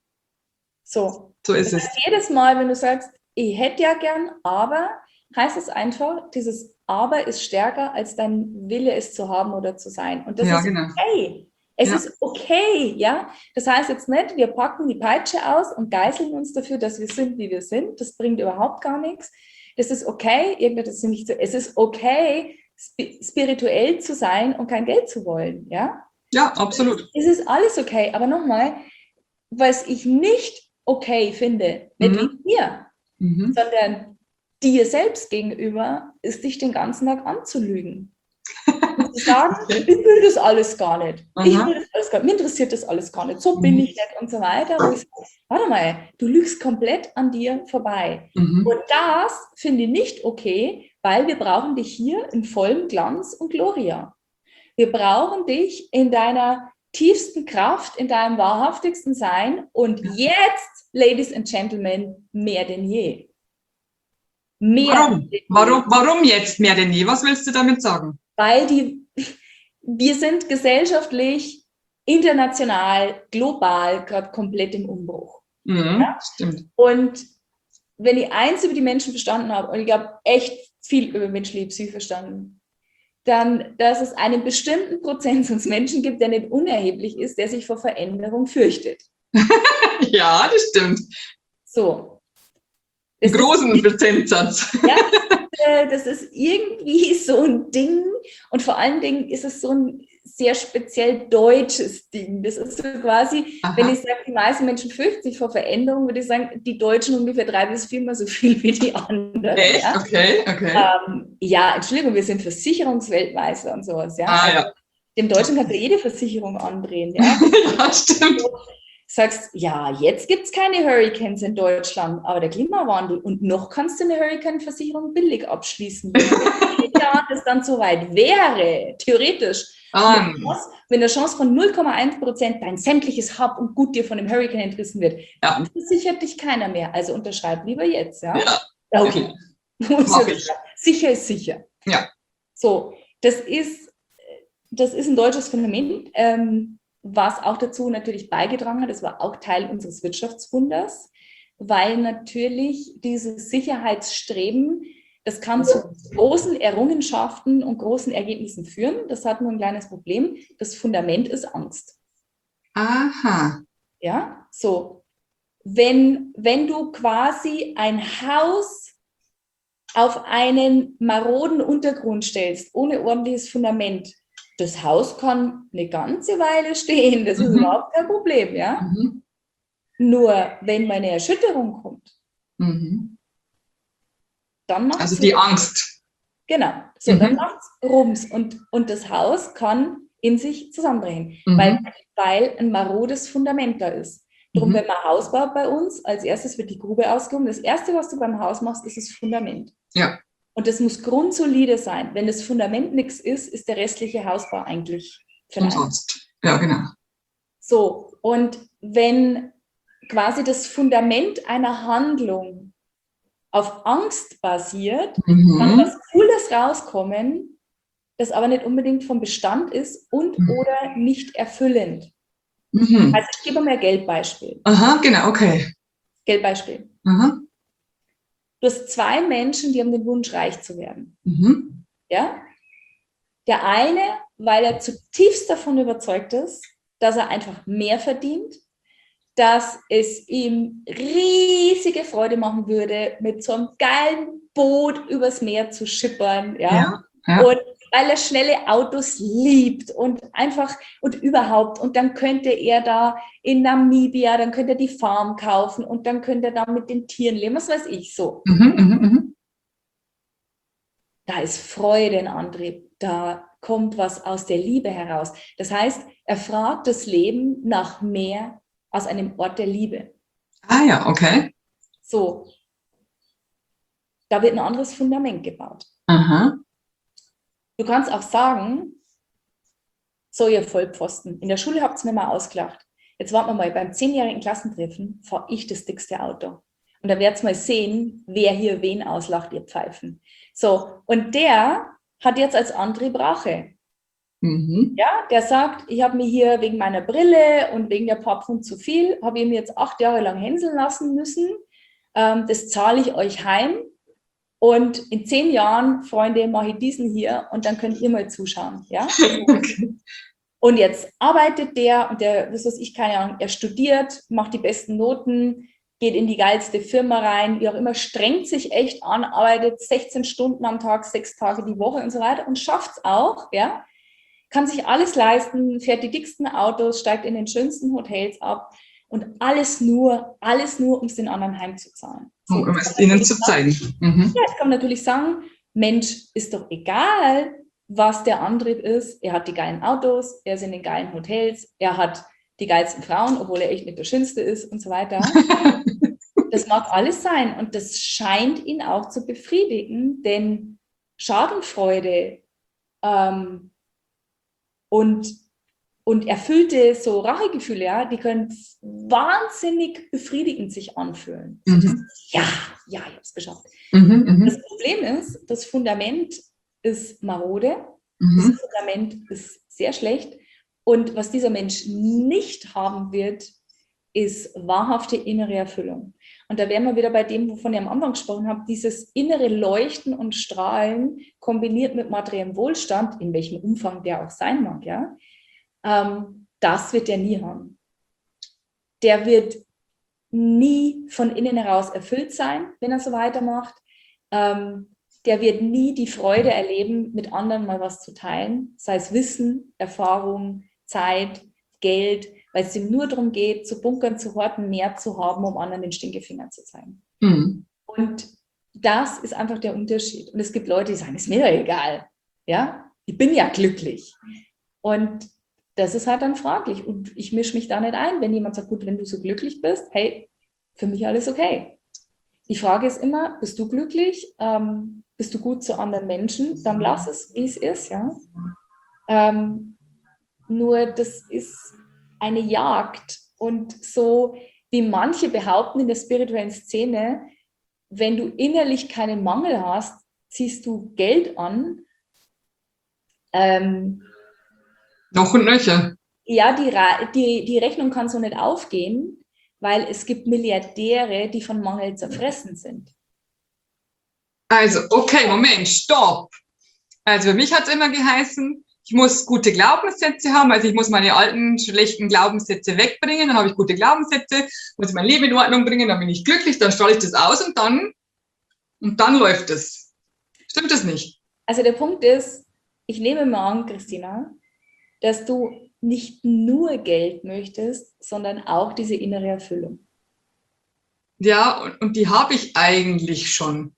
So, so ist das es. heißt, jedes Mal, wenn du sagst, ich hätte ja gern, aber, heißt es einfach, dieses Aber ist stärker, als dein Wille es zu haben oder zu sein. Und das ja, ist genau. okay. Es ja. ist okay, ja. Das heißt jetzt nicht, wir packen die Peitsche aus und geißeln uns dafür, dass wir sind, wie wir sind. Das bringt überhaupt gar nichts. Es ist okay, irgendwas ist nicht so, es ist okay, spirituell zu sein und kein Geld zu wollen, ja. Ja, absolut. Es ist alles okay, aber nochmal, was ich nicht okay finde, nicht mhm. wegen mir, mhm. sondern dir selbst gegenüber, ist dich den ganzen Tag anzulügen. Und zu sagen, ich will das alles gar nicht. Ich will das alles gar nicht. Mir interessiert das alles gar nicht. So bin mhm. ich nicht und so weiter. Wo ich sage, warte mal, du lügst komplett an dir vorbei. Mhm. Und das finde ich nicht okay, weil wir brauchen dich hier in vollem Glanz und Gloria. Wir brauchen dich in deiner tiefsten Kraft, in deinem wahrhaftigsten Sein. Und jetzt, Ladies and Gentlemen, mehr denn je. Mehr warum? Denn je. Warum? Warum jetzt mehr denn je? Was willst du damit sagen? Weil die, wir sind gesellschaftlich, international, global gerade komplett im Umbruch. Mhm, ja? Stimmt. Und wenn ich eins über die Menschen verstanden habe, und ich habe echt viel über menschliche Psyche verstanden, dann, dass es einen bestimmten Prozentsatz Menschen gibt, der nicht unerheblich ist, der sich vor Veränderung fürchtet. Ja, das stimmt. So. Einen Das großen ist, Prozentsatz. ja, das ist irgendwie so ein Ding, und vor allen Dingen ist es so ein sehr speziell deutsches Ding. Das ist so quasi, Aha. wenn ich sage, die meisten Menschen fürchten sich vor Veränderung, würde ich sagen, die Deutschen ungefähr drei bis viermal so viel wie die anderen. Echt? Ja? Okay, okay. Ähm, ja, Entschuldigung, wir sind Versicherungsweltmeister und sowas. Ja? Ah, also, ja. dem Deutschen kannst du jede Versicherung andrehen. Ja, Ja, stimmt. Du sagst, ja, jetzt gibt es keine Hurricanes in Deutschland, aber der Klimawandel, und noch kannst du eine Hurricane-Versicherung billig abschließen. Wenn in Jahren das dann soweit wäre, theoretisch, Ah, mit Chance, wenn eine Chance von null Komma eins Prozent dein sämtliches Hab und Gut dir von dem Hurricane entrissen wird, Ja. dann versichert dich keiner mehr. Also unterschreib lieber jetzt. Ja, ja. okay. Mach ich. Sicher ist sicher. Ja. So, das ist, das ist ein deutsches Phänomen, ähm, was auch dazu natürlich beigetragen hat. Das war auch Teil unseres Wirtschaftswunders, weil natürlich dieses Sicherheitsstreben, das kann zu großen Errungenschaften und großen Ergebnissen führen. Das hat nur ein kleines Problem. Das Fundament ist Angst. Aha. Ja, so. Wenn, wenn du quasi ein Haus auf einen maroden Untergrund stellst, ohne ordentliches Fundament, das Haus kann eine ganze Weile stehen. Das ist Mhm. überhaupt kein Problem, ja. Mhm. Nur wenn mal eine Erschütterung kommt, Mhm. dann macht es Also die Angst. Genau. So, Mhm. dann macht es Rums, und, und das Haus kann in sich zusammenbrechen, Mhm. weil, weil ein marodes Fundament da ist. Darum, Mhm. wenn man Haus baut bei uns, als erstes wird die Grube ausgehoben. Das Erste, was du beim Haus machst, ist das Fundament. Ja. Und das muss grundsolide sein. Wenn das Fundament nichts ist, ist der restliche Hausbau eigentlich für einen. Umsonst. Ja, genau. So, und wenn quasi das Fundament einer Handlung auf Angst basiert, Mhm. kann was Cooles rauskommen, das aber nicht unbedingt vom Bestand ist und Mhm. oder nicht erfüllend. Mhm. Also ich gebe mal ein Geldbeispiel. Aha, genau, okay. Geldbeispiel. Aha. Du hast zwei Menschen, die haben den Wunsch, reich zu werden. Mhm. Ja? Der eine, weil er zutiefst davon überzeugt ist, dass er einfach mehr verdient, dass es ihm riesige Freude machen würde, mit so einem geilen Boot übers Meer zu schippern, ja? Ja, ja. Und weil er schnelle Autos liebt und einfach und überhaupt, und dann könnte er da in Namibia, dann könnte er die Farm kaufen und dann könnte er da mit den Tieren leben, was weiß ich, so. Mhm, mhm, mhm. Da ist Freude ein Antrieb, da kommt was aus der Liebe heraus. Das heißt, er fragt das Leben nach mehr aus einem Ort der Liebe. Ah ja, okay. So, da wird ein anderes Fundament gebaut. Aha. Du kannst auch sagen, so ihr Vollpfosten, in der Schule habt ihr mir mal ausgelacht. Jetzt warten wir mal, beim zehnjährigen Klassentreffen fahre ich das dickste Auto. Und da werdet ihr mal sehen, wer hier wen auslacht, ihr Pfeifen. So, und der hat jetzt als Antrieb Rache. Mhm. Ja, der sagt, ich habe mir hier wegen meiner Brille und wegen der paar Pfund zu viel, habe ich mir jetzt acht Jahre lang hänseln lassen müssen. Ähm, das zahle ich euch heim. Und in zehn Jahren, Freunde, mache ich diesen hier und dann könnt ihr mal zuschauen. Ja? Okay. Und jetzt arbeitet der, und der, das weiß ich, keine Ahnung, er studiert, macht die besten Noten, geht in die geilste Firma rein, wie auch immer, strengt sich echt an, arbeitet sechzehn Stunden am Tag, sechs Tage die Woche und so weiter und schafft es auch, ja, kann sich alles leisten, fährt die dicksten Autos, steigt in den schönsten Hotels ab und alles nur, alles nur, um es den anderen heimzuzahlen. So, Um es ihnen zu zeigen. Mhm. ja, jetzt kann man natürlich sagen, Mensch, ist doch egal, was der Antrieb ist. Er hat die geilen Autos, er ist in den geilen Hotels, er hat die geilsten Frauen, obwohl er echt nicht der Schönste ist und so weiter. Das mag alles sein und das scheint ihn auch zu befriedigen, denn Schadenfreude ähm, und, und erfüllte so Rachegefühle, ja, die können wahnsinnig befriedigend sich anfühlen. Mhm. So, ja, ja, ich habe es geschafft. Mhm, mhm. Das Problem ist, das Fundament ist marode Mhm. Das Fundament ist sehr schlecht. Und was dieser Mensch nicht haben wird, ist wahrhafte innere Erfüllung. Und da wären wir wieder bei dem, wovon ich am Anfang gesprochen habe, dieses innere Leuchten und Strahlen kombiniert mit materiellem Wohlstand, in welchem Umfang der auch sein mag, ja, ähm, das wird der nie haben. Der wird nie von innen heraus erfüllt sein, wenn er so weitermacht. Ähm, der wird nie die Freude erleben, mit anderen mal was zu teilen, sei es Wissen, Erfahrung, Zeit, Geld, weil es ihm nur darum geht, zu bunkern, zu horten, mehr zu haben, um anderen den Stinkefinger zu zeigen. Mhm. Und das ist einfach der Unterschied. Und es gibt Leute, die sagen, ist mir doch egal. Ja? Ich bin ja glücklich. Und das ist halt dann fraglich. Und ich mische mich da nicht ein. Wenn jemand sagt, gut, wenn du so glücklich bist, hey, für mich alles okay. Die Frage ist immer, bist du glücklich? Ähm, bist du gut zu anderen Menschen? Dann lass es, wie es ist. Ja? Ähm, nur das ist eine Jagd. Und so wie manche behaupten in der spirituellen Szene, wenn du innerlich keinen Mangel hast, ziehst du Geld an. Ähm, Noch und nöcher. Ja, die, die, die Rechnung kann so nicht aufgehen, weil es gibt Milliardäre, die von Mangel zerfressen sind. Also, okay, Moment, stopp. Also für mich hat es immer geheißen, ich muss gute Glaubenssätze haben, also ich muss meine alten, schlechten Glaubenssätze wegbringen, dann habe ich gute Glaubenssätze, muss ich mein Leben in Ordnung bringen, dann bin ich glücklich, dann strahle ich das aus und dann, und dann läuft es. Stimmt das nicht? Also der Punkt ist, ich nehme mal an, Christina, dass du nicht nur Geld möchtest, sondern auch diese innere Erfüllung. Ja, und, und die habe ich eigentlich schon.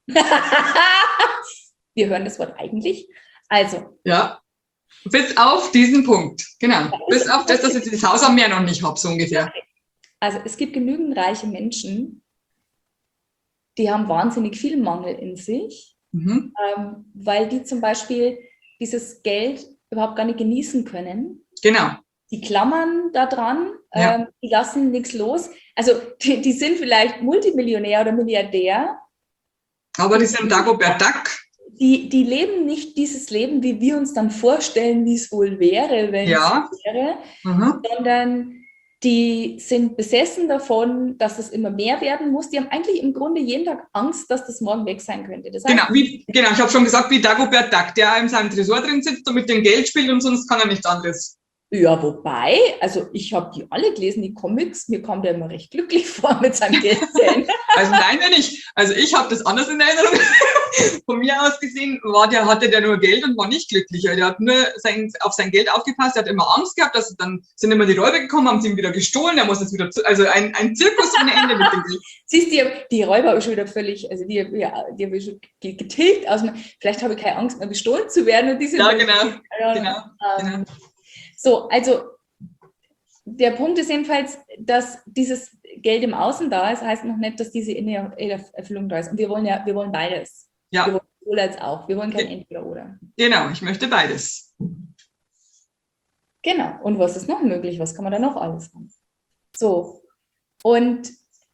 Wir hören das Wort eigentlich. Also. Ja, bis auf diesen Punkt, genau. Ja, bis auf das, dass ich dieses Haus am Meer noch nicht habe, so ungefähr. Also es gibt genügend reiche Menschen, die haben wahnsinnig viel Mangel in sich, mhm. ähm, weil die zum Beispiel dieses Geld überhaupt gar nicht genießen können. Genau. Die klammern da dran, ja. ähm, die lassen nichts los. Also die, die sind vielleicht Multimillionär oder Milliardär. Aber die sind Dagobert Duck. Die, die leben nicht dieses Leben, wie wir uns dann vorstellen, wie es wohl wäre, wenn ja. es wäre, mhm. sondern die sind besessen davon, dass es immer mehr werden muss. Die haben eigentlich im Grunde jeden Tag Angst, dass das morgen weg sein könnte. Das heißt, genau, wie, genau, ich habe schon gesagt, wie Dagobert Duck, der in seinem Tresor drin sitzt und mit dem Geld spielt und sonst kann er nichts anderes. Ja, wobei, also ich habe die alle gelesen, die Comics, mir kommt der immer recht glücklich vor mit seinem Geldzählen. Also nein, wenn ich, also ich habe das anders in Erinnerung. Von mir aus gesehen war der, hatte der nur Geld und war nicht glücklicher. Der hat nur sein, auf sein Geld aufgepasst, er hat immer Angst gehabt, dass dann sind immer die Räuber gekommen, haben sie ihm wieder gestohlen, er muss jetzt wieder, zu, also ein, ein Zirkus ohne Ende mit dem Geld. Siehst du, die Räuber ist schon wieder völlig, also die, ja, die habe ich schon getilgt aus dem, vielleicht habe ich keine Angst mehr bestohlen zu werden. Und die sind ja, genau, genau, ähm, genau. So, also der Punkt ist jedenfalls, dass dieses Geld im Außen da ist, heißt noch nicht, dass diese innere Erfüllung da ist. Und wir wollen ja, wir wollen beides. Ja. Wir wollen sowohl als auch. Wir wollen kein Entweder-Oder. Genau, ich möchte beides. Genau. Und was ist noch möglich? Was kann man da noch alles machen? So. Und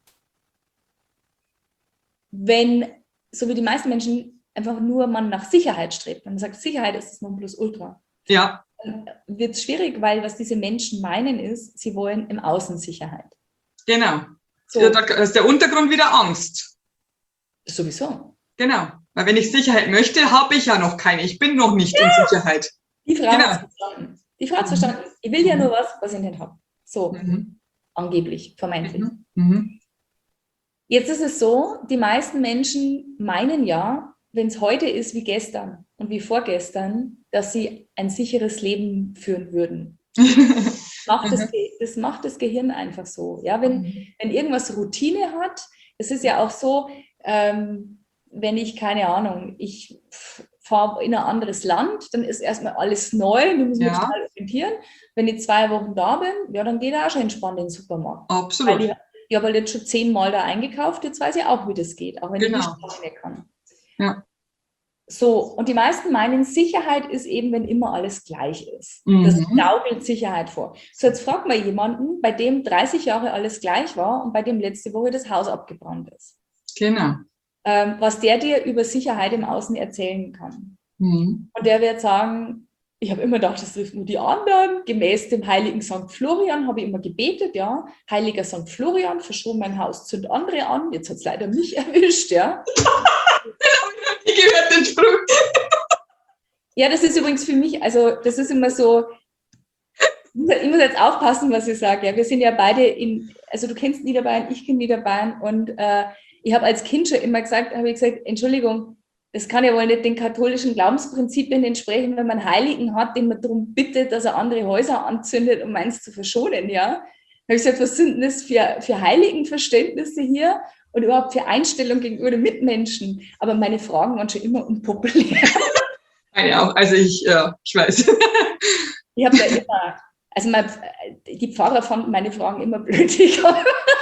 wenn, so wie die meisten Menschen, einfach nur man nach Sicherheit strebt, man sagt, Sicherheit ist das Nonplusultra. Ja. Dann wird es schwierig, weil was diese Menschen meinen ist, sie wollen im Außen Sicherheit. Genau. So. Da ist der Untergrund wieder Angst. Sowieso. Genau. Weil wenn ich Sicherheit möchte, habe ich ja noch keine. Ich bin noch nicht ja. in Sicherheit. Die Frau genau. hat verstanden. Die Frau hat mhm. verstanden. Ich will ja nur was, was ich nicht habe. So. Mhm. Angeblich, vermeintlich. Mhm. Mhm. Jetzt ist es so, die meisten Menschen meinen ja, wenn es heute ist wie gestern und wie vorgestern, dass sie ein sicheres Leben führen würden. macht das, das macht das Gehirn einfach so. Ja, wenn, mhm. wenn irgendwas Routine hat, es ist ja auch so, ähm, wenn ich, keine Ahnung, ich fahre in ein anderes Land, dann ist erstmal alles neu, du musst mich ja. total orientieren. Wenn ich zwei Wochen da bin, ja, dann geht er auch schon entspannt in den Supermarkt. Absolut. Weil ich, ich habe halt jetzt schon zehnmal da eingekauft, jetzt weiß ich auch, wie das geht, auch wenn genau. ich die Sprache nicht kann. Ja. So, und die meisten meinen, Sicherheit ist eben, wenn immer alles gleich ist. Mhm. Das gaukelt Sicherheit vor. So, jetzt fragt mal jemanden, bei dem dreißig Jahre alles gleich war und bei dem letzte Woche das Haus abgebrannt ist. Genau. Ähm, was der dir über Sicherheit im Außen erzählen kann. Mhm. Und der wird sagen, ich habe immer gedacht, das trifft nur die anderen. Gemäß dem heiligen Sankt Florian habe ich immer gebetet, ja. Heiliger Sankt Florian, verschon mein Haus, zünd andere an. Jetzt hat es leider mich erwischt, ja. Ich gehört den Spruch. Ja, das ist übrigens für mich, also das ist immer so, ich muss jetzt aufpassen, was ich sage. Ja. Wir sind ja beide in, also du kennst Niederbayern, ich kenne Niederbayern und äh, ich habe als Kind schon immer gesagt, habe ich gesagt, Entschuldigung, das kann ja wohl nicht den katholischen Glaubensprinzipien entsprechen, wenn man einen Heiligen hat, den man darum bittet, dass er andere Häuser anzündet, um eins zu verschonen, ja. Da habe ich gesagt, was sind denn das für, für Heiligenverständnisse hier und überhaupt für Einstellung gegenüber den Mitmenschen? Aber meine Fragen waren schon immer unpopulär. Ja, auch. Also ich, ja, ich weiß. Ich habe da immer, also mein, die Pfarrer fanden meine Fragen immer blöd. Ich habe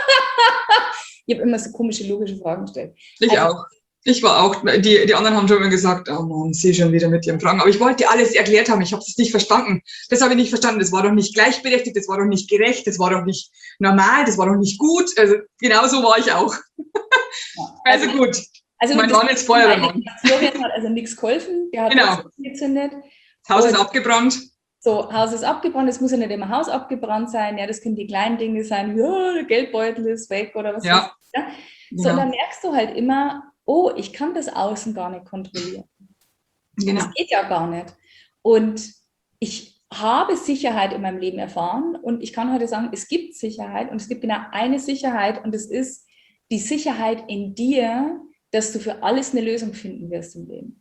immer so komische, logische Fragen gestellt. Ich also, auch. Ich war auch, die, die anderen haben schon immer gesagt, oh Mann, sie schon wieder mit ihren Fragen. Aber ich wollte alles erklärt haben, ich habe es nicht verstanden. Das habe ich nicht verstanden. Das war doch nicht gleichberechtigt, das war doch nicht gerecht, das war doch nicht normal, das war doch nicht gut. Also genau so war ich auch. Ja, also, also gut. Also mein Mann ist Feuerwehrmann. Florian hat also nichts geholfen, der hat genau. gezündet. Das Haus ist abgebrannt. So, Haus ist abgebrannt, es muss ja nicht immer Haus abgebrannt sein, ja, das können die kleinen Dinge sein, ja, der Geldbeutel ist weg oder was ja. weiß ich. Ja? So, genau. Und dann merkst du halt immer, oh, ich kann das Außen gar nicht kontrollieren. Genau. Das geht ja gar nicht. Und ich habe Sicherheit in meinem Leben erfahren und ich kann heute sagen, es gibt Sicherheit und es gibt genau eine Sicherheit und es ist die Sicherheit in dir, dass du für alles eine Lösung finden wirst im Leben.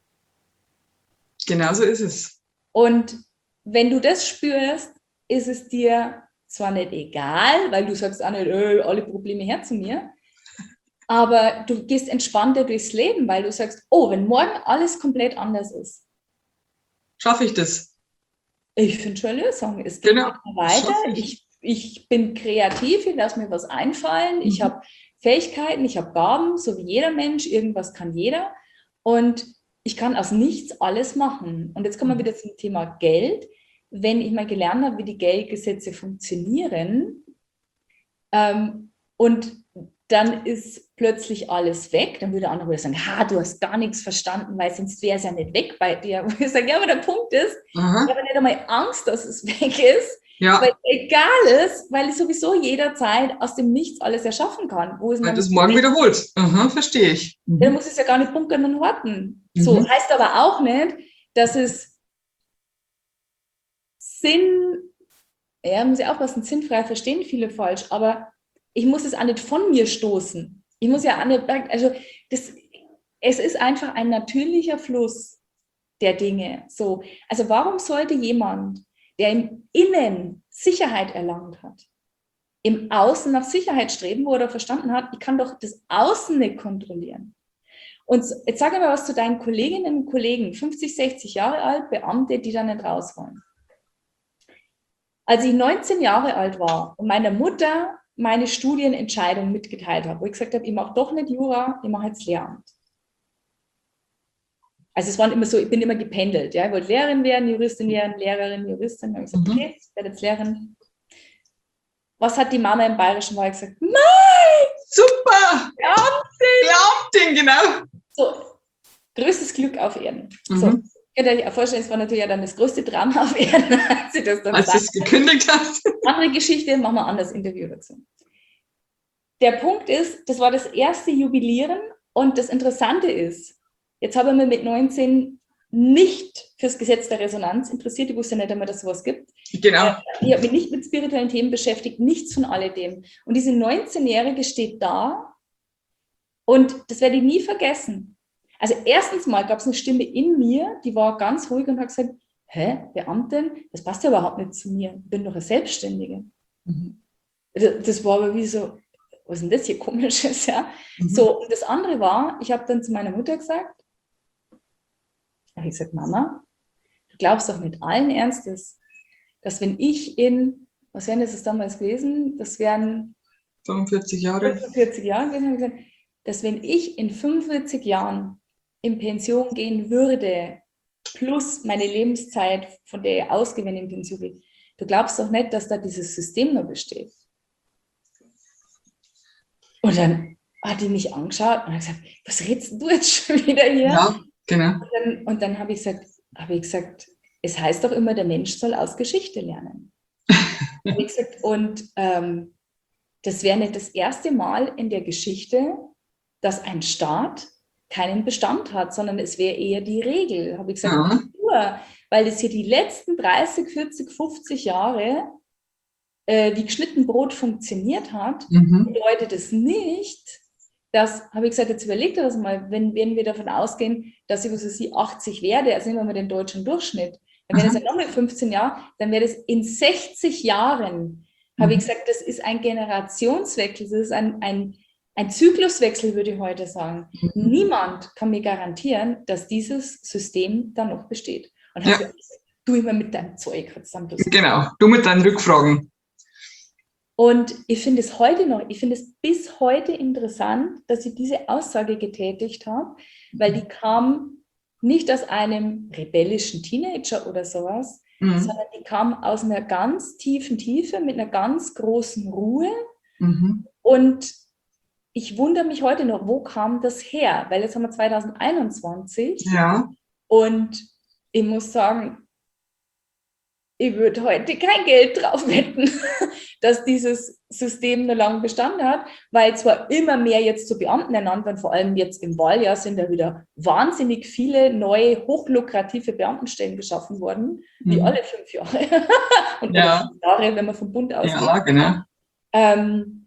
Genau so ist es. Und wenn du das spürst, ist es dir zwar nicht egal, weil du sagst auch nicht, äh, alle Probleme her zu mir, aber du gehst entspannter durchs Leben, weil du sagst, oh, wenn morgen alles komplett anders ist. Schaffe ich das? Ich finde schon eine Lösung. Es geht genau. weiter. Ich, ich bin kreativ, ich lasse mir was einfallen. Mhm. Ich habe Fähigkeiten, ich habe Gaben, so wie jeder Mensch. Irgendwas kann jeder. Und ich kann aus nichts alles machen. Und jetzt kommen wir wieder zum Thema Geld. Wenn ich mal gelernt habe, wie die Geldgesetze funktionieren, ähm, und dann ist plötzlich alles weg, dann würde der andere sagen, ha, du hast gar nichts verstanden, weil sonst wäre es ja nicht weg bei dir. Und ich sage, ja, aber der Punkt ist, Aha. ich habe nicht einmal Angst, dass es weg ist, ja. weil es egal ist, weil es sowieso jederzeit aus dem Nichts alles erschaffen kann. Wo weil das morgen wiederholt. Aha, verstehe ich. Mhm. Dann muss es ja gar nicht bunkern und horten. Mhm. So heißt aber auch nicht, dass es Sinn, ja, muss ich aufpassen, sinnfrei verstehen viele falsch, aber ich muss es auch nicht von mir stoßen. Ich muss ja auch nicht, also das, es ist einfach ein natürlicher Fluss der Dinge. So, also warum sollte jemand, der im Innen Sicherheit erlangt hat, im Außen nach Sicherheit streben, wo er verstanden hat, ich kann doch das Außen nicht kontrollieren. Und jetzt sag mal was zu deinen Kolleginnen und Kollegen, fünfzig, sechzig Jahre alt, Beamte, die da nicht raus wollen. Als ich neunzehn Jahre alt war und meiner Mutter meine Studienentscheidung mitgeteilt habe, wo ich gesagt habe, ich mache doch nicht Jura, ich mache jetzt Lehramt. Also es waren immer so, ich bin immer gependelt. Ja? Ich wollte Lehrerin werden, Juristin werden, Lehrerin, Juristin. Dann habe ich gesagt, okay, ich werde jetzt Lehrerin. Was hat die Mama im Bayerischen Wald gesagt? Nein! Super! Beamtin! Beamtin, genau. So, größtes Glück auf Erden. Mhm. So. Ich kann euch auch vorstellen, es war natürlich ja dann das größte Drama auf Erden, als sie das dann als es gekündigt hast. Andere Geschichte, machen wir ein anderes Interview dazu. Der Punkt ist, das war das erste Jubilieren und das Interessante ist, jetzt habe ich mich mit neunzehn nicht fürs Gesetz der Resonanz interessiert, ich wusste nicht einmal, dass es sowas gibt. Genau. Ich habe mich nicht mit spirituellen Themen beschäftigt, nichts von alledem. Und diese neunzehnjährige steht da und das werde ich nie vergessen. Also erstens mal gab es eine Stimme in mir, die war ganz ruhig und hat gesagt, hä, Beamtin, das passt ja überhaupt nicht zu mir, ich bin doch eine Selbstständige. Mhm. Das war aber wie so, was ist denn das hier Komisches? Ja? Mhm. So, und das andere war, ich habe dann zu meiner Mutter gesagt, habe ich gesagt, Mama, du glaubst doch mit allen Ernstes, dass wenn ich in, was wären das damals gewesen, das wären fünfundvierzig Jahre, fünfundvierzig Jahre gewesen, habe ich gesagt, dass wenn ich in fünfundvierzig Jahren in Pension gehen würde, plus meine Lebenszeit, von der ich ausgehe, wenn ich in Pension gehe, du glaubst doch nicht, dass da dieses System noch besteht. Und dann hat die mich angeschaut und hat gesagt, was redest du jetzt schon wieder hier? Ja, genau. Und dann, und dann habe ich gesagt, habe ich gesagt, es heißt doch immer, der Mensch soll aus Geschichte lernen. Wie gesagt, und ähm, das wäre nicht das erste Mal in der Geschichte, dass ein Staat keinen Bestand hat, sondern es wäre eher die Regel. Habe ich gesagt, Ja. nur, weil es hier die letzten dreißig, vierzig, fünfzig Jahre äh, wie geschnitten Brot funktioniert hat, Mhm. bedeutet es nicht, dass, habe ich gesagt, jetzt überlegt ihr das mal, wenn, wenn wir davon ausgehen, dass ich, was weiß ich, achtzig werde, also nehmen wir mal den deutschen Durchschnitt, dann wäre das ja nochmal fünfzehn Jahre, dann wäre das in sechzig Jahren, habe Mhm. ich gesagt, das ist ein Generationswechsel, das ist ein, ein, ein Zykluswechsel, würde ich heute sagen. Mhm. Niemand kann mir garantieren, dass dieses System dann noch besteht. Und Ja. hast du, du immer mit deinem Zeug. Dann Genau, du mit deinen Rückfragen. Und ich finde es heute noch, ich finde es bis heute interessant, dass ich diese Aussage getätigt habe, weil die kam nicht aus einem rebellischen Teenager oder sowas, mhm. sondern die kam aus einer ganz tiefen Tiefe mit einer ganz großen Ruhe. Mhm. Und ich wundere mich heute noch, wo kam das her? Weil jetzt haben wir zwanzig einundzwanzig. Ja. Und ich muss sagen, ich würde heute kein Geld drauf wetten, dass dieses System noch lange bestanden hat, weil zwar immer mehr jetzt zu Beamten ernannt werden, vor allem jetzt im Wahljahr sind da wieder wahnsinnig viele neue, hochlukrative Beamtenstellen geschaffen worden, mhm. wie alle fünf Jahre. Und ja. fünf Jahre, wenn man vom Bund ausgeht. Ja, genau. Ähm,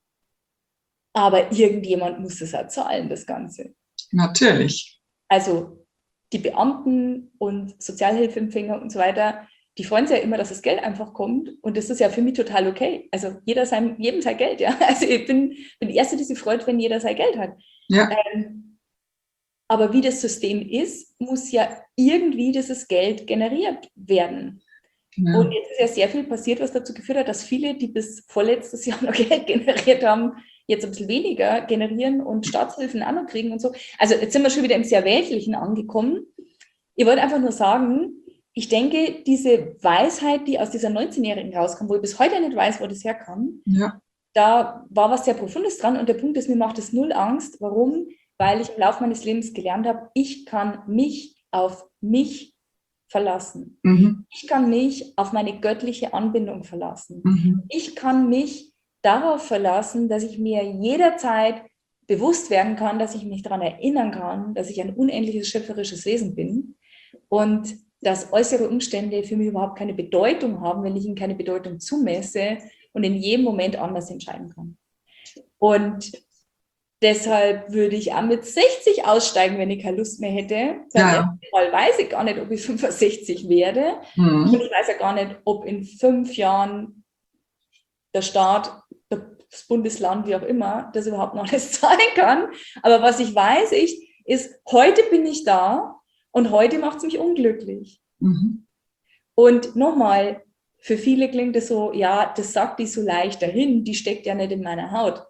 aber irgendjemand muss es auch zahlen, das Ganze. Natürlich. Also die Beamten und Sozialhilfeempfänger und so weiter, die freuen sich ja immer, dass das Geld einfach kommt. Und das ist ja für mich total okay. Also jeder sein, jedem sein Geld, ja. Also ich bin, bin die Erste, die sich freut, wenn jeder sein Geld hat. Ja. Ähm, aber wie das System ist, muss ja irgendwie dieses Geld generiert werden. Ja. Und jetzt ist ja sehr viel passiert, was dazu geführt hat, dass viele, die bis vorletztes Jahr noch Geld generiert haben, jetzt ein bisschen weniger generieren und Staatshilfen auch noch kriegen und so. Also jetzt sind wir schon wieder im sehr Weltlichen angekommen. Ich wollte einfach nur sagen, ich denke, diese Weisheit, die aus dieser neunzehnjährigen rauskam, wo ich bis heute nicht weiß, wo das herkam, ja. da war was sehr Profundes dran. Und der Punkt ist, mir macht es null Angst. Warum? Weil ich im Laufe meines Lebens gelernt habe, ich kann mich auf mich verlassen. Mhm. Ich kann mich auf meine göttliche Anbindung verlassen. Mhm. Ich kann mich darauf verlassen, dass ich mir jederzeit bewusst werden kann, dass ich mich daran erinnern kann, dass ich ein unendliches schöpferisches Wesen bin und dass äußere Umstände für mich überhaupt keine Bedeutung haben, wenn ich ihnen keine Bedeutung zumesse und in jedem Moment anders entscheiden kann. Und deshalb würde ich auch mit sechzig aussteigen, wenn ich keine Lust mehr hätte. Beim ja. ersten Mal weiß ich gar nicht, ob ich fünfundsechzig werde. Mhm. Und ich weiß ja gar nicht, ob in fünf Jahren der Staat, das Bundesland, wie auch immer, das überhaupt noch alles zahlen kann. Aber was ich weiß, ich, ist, heute bin ich da und heute macht es mich unglücklich. Mhm. Und nochmal, für viele klingt es so, ja, das sagt die so leicht dahin, die steckt ja nicht in meiner Haut.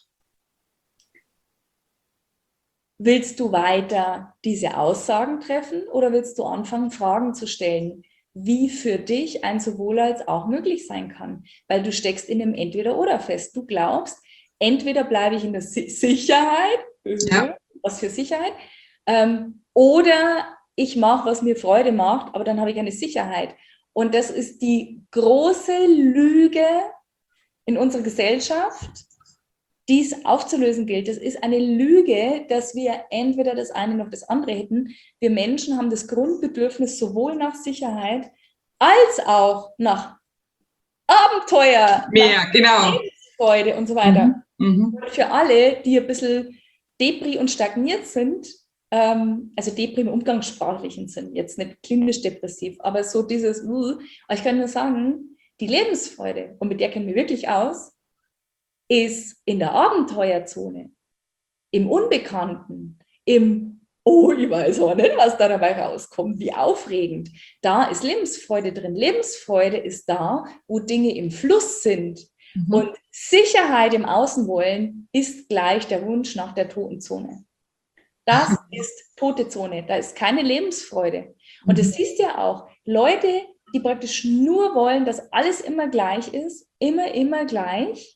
Willst du weiter diese Aussagen treffen oder willst du anfangen, Fragen zu stellen, wie für dich ein sowohl als auch möglich sein kann? Weil du steckst in einem Entweder-Oder fest. Du glaubst, entweder bleibe ich in der Sicherheit, ja. was für Sicherheit, ähm, oder ich mache, was mir Freude macht, aber dann habe ich eine Sicherheit. Und das ist die große Lüge in unserer Gesellschaft, die es aufzulösen gilt. Das ist eine Lüge, dass wir entweder das eine noch das andere hätten. Wir Menschen haben das Grundbedürfnis sowohl nach Sicherheit als auch nach Abenteuer, mehr, nach genau. Lebensfreude und so weiter. Mhm. Und für alle, die ein bisschen depri und stagniert sind, ähm, also depri im umgangssprachlichen Sinn, jetzt nicht klinisch depressiv, aber so dieses, uh, ich kann nur sagen, die Lebensfreude, und mit der kennen wir wirklich aus, ist in der Abenteuerzone, im Unbekannten, im oh, ich weiß aber nicht, was da dabei rauskommt, wie aufregend. Da ist Lebensfreude drin. Lebensfreude ist da, wo Dinge im Fluss sind. Mhm. Und Sicherheit im Außenwollen ist gleich der Wunsch nach der toten Zone. Das ist tote Zone, da ist keine Lebensfreude. Und das siehst du ja auch, Leute, die praktisch nur wollen, dass alles immer gleich ist, immer, immer gleich,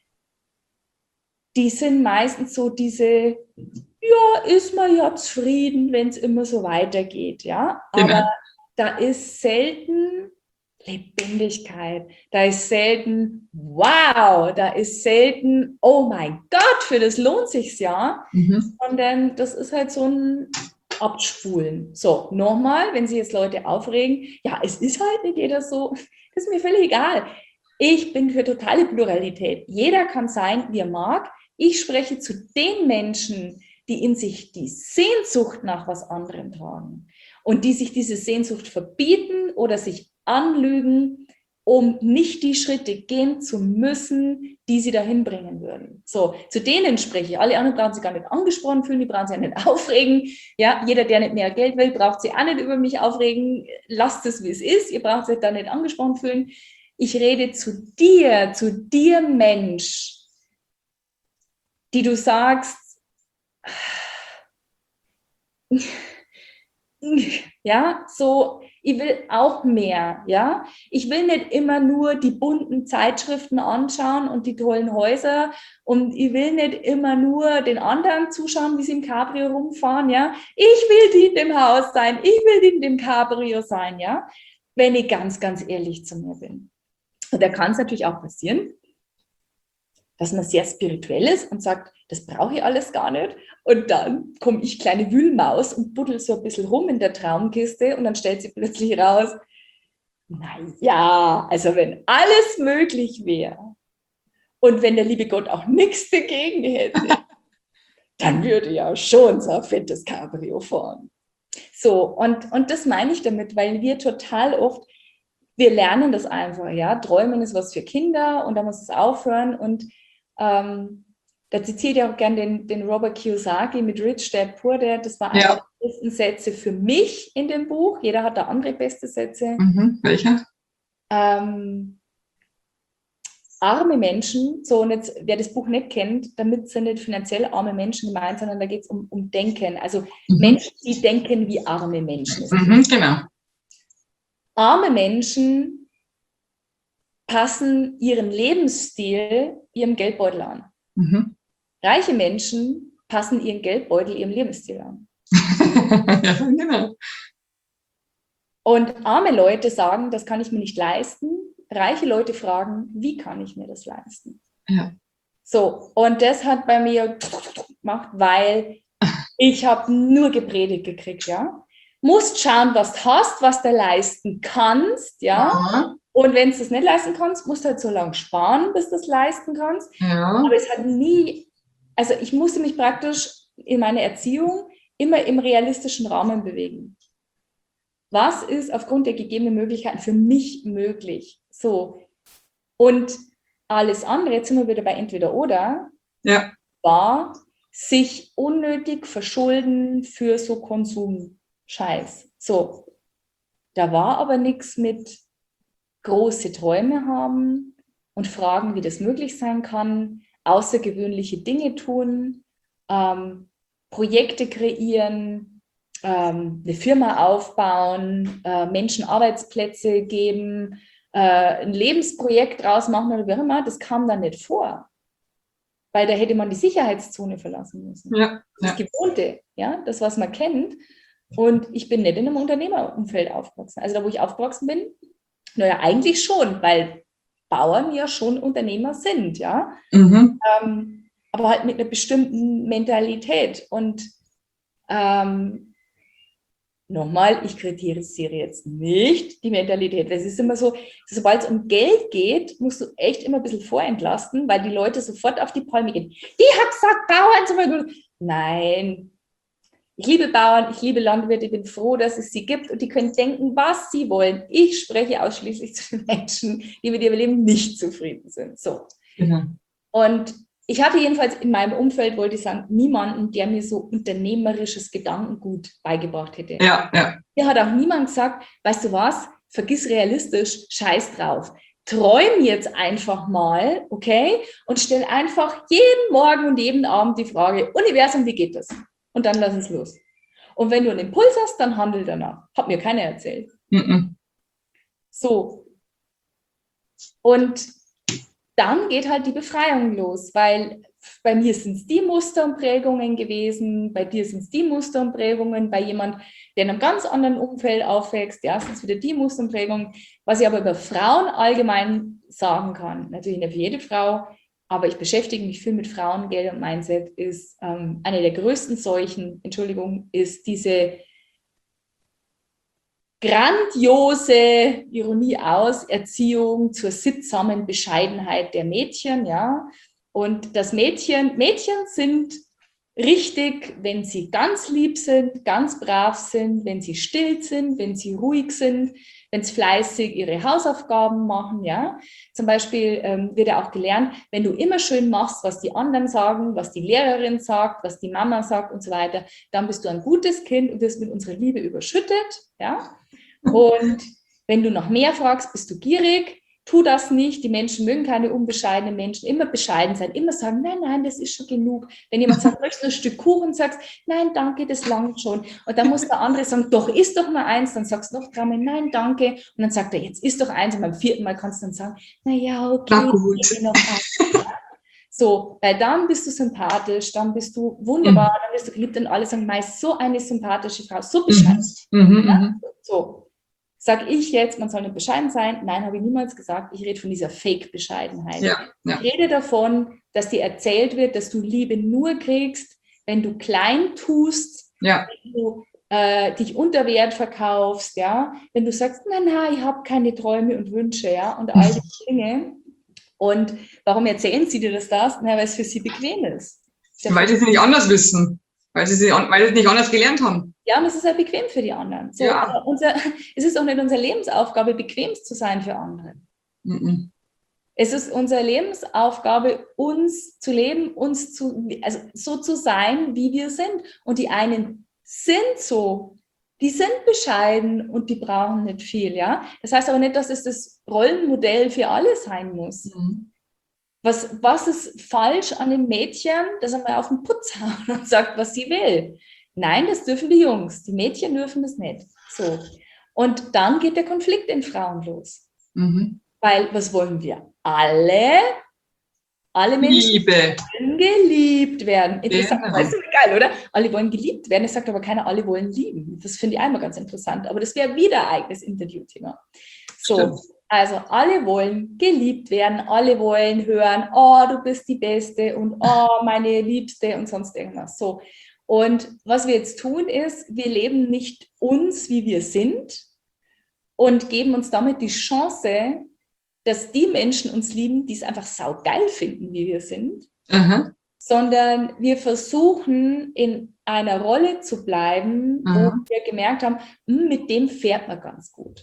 die sind meistens so diese, ja, ist man ja zufrieden, wenn es immer so weitergeht, ja. Aber genau. da ist selten Lebendigkeit, da ist selten wow, da ist selten oh mein Gott, für das lohnt sich's ja, mhm. sondern das ist halt so ein Abspulen. So, nochmal, wenn sich jetzt Leute aufregen, ja, es ist halt nicht jeder so, das ist mir völlig egal. Ich bin für totale Pluralität. Jeder kann sein, wie er mag. Ich spreche zu den Menschen, die in sich die Sehnsucht nach was anderem tragen und die sich diese Sehnsucht verbieten oder sich anlügen, um nicht die Schritte gehen zu müssen, die sie dahin bringen würden. So, zu denen spreche ich. Alle anderen brauchen sich gar nicht angesprochen fühlen, die brauchen sich ja nicht aufregen. Ja, jeder, der nicht mehr Geld will, braucht sich auch nicht über mich aufregen. Lasst es, wie es ist. Ihr braucht euch da nicht angesprochen fühlen. Ich rede zu dir, zu dir, Mensch, die du sagst, ja, so, ich will auch mehr, ja. Ich will nicht immer nur die bunten Zeitschriften anschauen und die tollen Häuser und ich will nicht immer nur den anderen zuschauen, wie sie im Cabrio rumfahren, ja. Ich will die in dem Haus sein, ich will die in dem Cabrio sein, ja, wenn ich ganz, ganz ehrlich zu mir bin. Und da kann es natürlich auch passieren, dass man sehr spirituell ist und sagt, das brauche ich alles gar nicht. Und dann komme ich, kleine Wühlmaus, und buddel so ein bisschen rum in der Traumkiste und dann stellt sie plötzlich raus, naja, also wenn alles möglich wäre und wenn der liebe Gott auch nichts dagegen hätte, dann würde ja schon so ein fettes Cabrio fahren. So, und, und das meine ich damit, weil wir total oft, wir lernen das einfach, ja, Träumen ist was für Kinder und da muss es aufhören und ähm, da zitiert ja auch gern den, den Robert Kiyosaki mit Rich Dad Poor Dad. Das war einer ja. der besten Sätze für mich in dem Buch. Jeder hat da andere beste Sätze. Mhm. Welcher? Ähm, arme Menschen, so und jetzt, wer das Buch nicht kennt, damit sind nicht finanziell arme Menschen gemeint, sondern da geht es um, um Denken. Also mhm. Menschen, die denken wie arme Menschen. Mhm, genau. Arme Menschen passen ihren Lebensstil ihrem Geldbeutel an. Mhm. Reiche Menschen passen ihren Geldbeutel ihrem Lebensstil an. Ja, genau. Und arme Leute sagen, das kann ich mir nicht leisten. Reiche Leute fragen, wie kann ich mir das leisten? Ja. So, und das hat bei mir gemacht, weil ich habe nur gepredigt gekriegt, ja. Musst schauen, was du hast, was du leisten kannst, ja. Aha. Und wenn du das nicht leisten kannst, musst du halt so lange sparen, bis du das leisten kannst. Ja. Aber es hat nie, also ich musste mich praktisch in meiner Erziehung immer im realistischen Rahmen bewegen. Was ist aufgrund der gegebenen Möglichkeiten für mich möglich? So. Und alles andere, jetzt sind wir wieder bei entweder oder, ja. war sich unnötig verschulden für so Konsumscheiß. So. Da war aber nichts mit große Träume haben und fragen, wie das möglich sein kann, außergewöhnliche Dinge tun, ähm, Projekte kreieren, ähm, eine Firma aufbauen, äh, Menschen Arbeitsplätze geben, äh, ein Lebensprojekt draus machen oder wie auch immer, das kam dann nicht vor. Weil da hätte man die Sicherheitszone verlassen müssen. Ja, das ja. Gewohnte, ja, das, was man kennt. Und ich bin nicht in einem Unternehmerumfeld aufgewachsen. Also da, wo ich aufgewachsen bin, naja, eigentlich schon, weil Bauern ja schon Unternehmer sind, ja. Mhm. Ähm, aber halt mit einer bestimmten Mentalität. Und ähm, nochmal, ich kritisiere jetzt nicht die Mentalität. Es ist immer so, sobald es um Geld geht, musst du echt immer ein bisschen vorentlasten, weil die Leute sofort auf die Palme gehen. Die hat gesagt, Bauern zum Beispiel. Nein, ich liebe Bauern, ich liebe Landwirte, ich bin froh, dass es sie gibt und die können denken, was sie wollen. Ich spreche ausschließlich zu den Menschen, die mit ihrem Leben nicht zufrieden sind. So. Genau. Und ich hatte jedenfalls in meinem Umfeld, wollte ich sagen, niemanden, der mir so unternehmerisches Gedankengut beigebracht hätte. Ja, ja. Mir hat auch niemand gesagt, weißt du was, vergiss realistisch, scheiß drauf. Träum jetzt einfach mal, okay? Und stell einfach jeden Morgen und jeden Abend die Frage, Universum, wie geht das? Und dann lass es los. Und wenn du einen Impuls hast, dann handel danach. Hat mir keiner erzählt. Mhm. So. Und dann geht halt die Befreiung los, weil bei mir sind es die Muster und Prägungen gewesen, bei dir sind es die Muster und Prägungen, bei jemand, der in einem ganz anderen Umfeld aufwächst, ja, sind es wieder die Muster und Prägungen. Was ich aber über Frauen allgemein sagen kann, natürlich nicht für jede Frau, aber ich beschäftige mich viel mit Frauen, Geld und Mindset, ist ähm, eine der größten Seuchen, Entschuldigung, ist diese grandiose, Ironie aus, Erziehung zur sittsamen Bescheidenheit der Mädchen, ja. Und das Mädchen, Mädchen sind richtig, wenn sie ganz lieb sind, ganz brav sind, wenn sie still sind, wenn sie ruhig sind, wenn sie fleißig ihre Hausaufgaben machen, ja. Zum Beispiel ähm, wird ja auch gelernt, wenn du immer schön machst, was die anderen sagen, was die Lehrerin sagt, was die Mama sagt und so weiter, dann bist du ein gutes Kind und wirst mit unserer Liebe überschüttet, ja. Und wenn du nach mehr fragst, bist du gierig, tu das nicht. Die Menschen mögen keine unbescheidenen Menschen, immer bescheiden sein, immer sagen, nein, nein, das ist schon genug. Wenn jemand sagt, möchtest du ein Stück Kuchen, sagst, nein, danke, das langt schon. Und dann muss der andere sagen, doch, isst doch mal eins, dann sagst du noch dreimal, nein, danke. Und dann sagt er, jetzt isst doch eins. Und beim vierten Mal kannst du dann sagen, naja, okay, Na gut. noch eins. So, weil dann bist du sympathisch, dann bist du wunderbar, mhm. dann bist du geliebt und alle sagen, meist so eine sympathische Frau, so bescheiden. Mhm. Ja? Mhm. So. Sag ich jetzt, man soll nicht bescheiden sein? Nein, habe ich niemals gesagt. Ich rede von dieser Fake-Bescheidenheit. Ja, ja. Ich rede davon, dass dir erzählt wird, dass du Liebe nur kriegst, wenn du klein tust, ja. wenn du äh, dich unter Wert verkaufst, ja, wenn du sagst, nein, nein, ich habe keine Träume und Wünsche, ja, und all diese Dinge. Und warum erzählen sie dir das? das? Na, weil es für sie bequem ist. Ja, weil sie es nicht anders wissen. Weil sie, weil sie es nicht anders gelernt haben. Ja, und es ist ja bequem für die anderen. So, ja. aber unser, es ist auch nicht unsere Lebensaufgabe, bequem zu sein für andere. Mhm. Es ist unsere Lebensaufgabe, uns zu leben, uns zu, also so zu sein, wie wir sind. Und die einen sind so, die sind bescheiden und die brauchen nicht viel. Ja? Das heißt aber nicht, dass es das Rollenmodell für alle sein muss. Mhm. Was, was ist falsch an dem Mädchen, das einmal auf den Putz haut und sagt, was sie will? Nein, das dürfen die Jungs. Die Mädchen dürfen das nicht. So. Und dann geht der Konflikt in Frauen los. Mhm. Weil, was wollen wir? Alle, alle Menschen Liebe. wollen geliebt werden. Interessant, Genau. das ist geil, oder? Alle wollen geliebt werden. Es sagt aber keiner, alle wollen lieben. Das finde ich einmal ganz interessant. Aber das wäre wieder ein eigenes Interviewthema. So. Stimmt. Also alle wollen geliebt werden, alle wollen hören, oh, du bist die Beste und oh, meine Liebste und sonst irgendwas. So. Und was wir jetzt tun ist, wir leben nicht uns, wie wir sind und geben uns damit die Chance, dass die Menschen uns lieben, die es einfach saugeil finden, wie wir sind, mhm. sondern wir versuchen, in einer Rolle zu bleiben, mhm. wo wir gemerkt haben, mit dem fährt man ganz gut.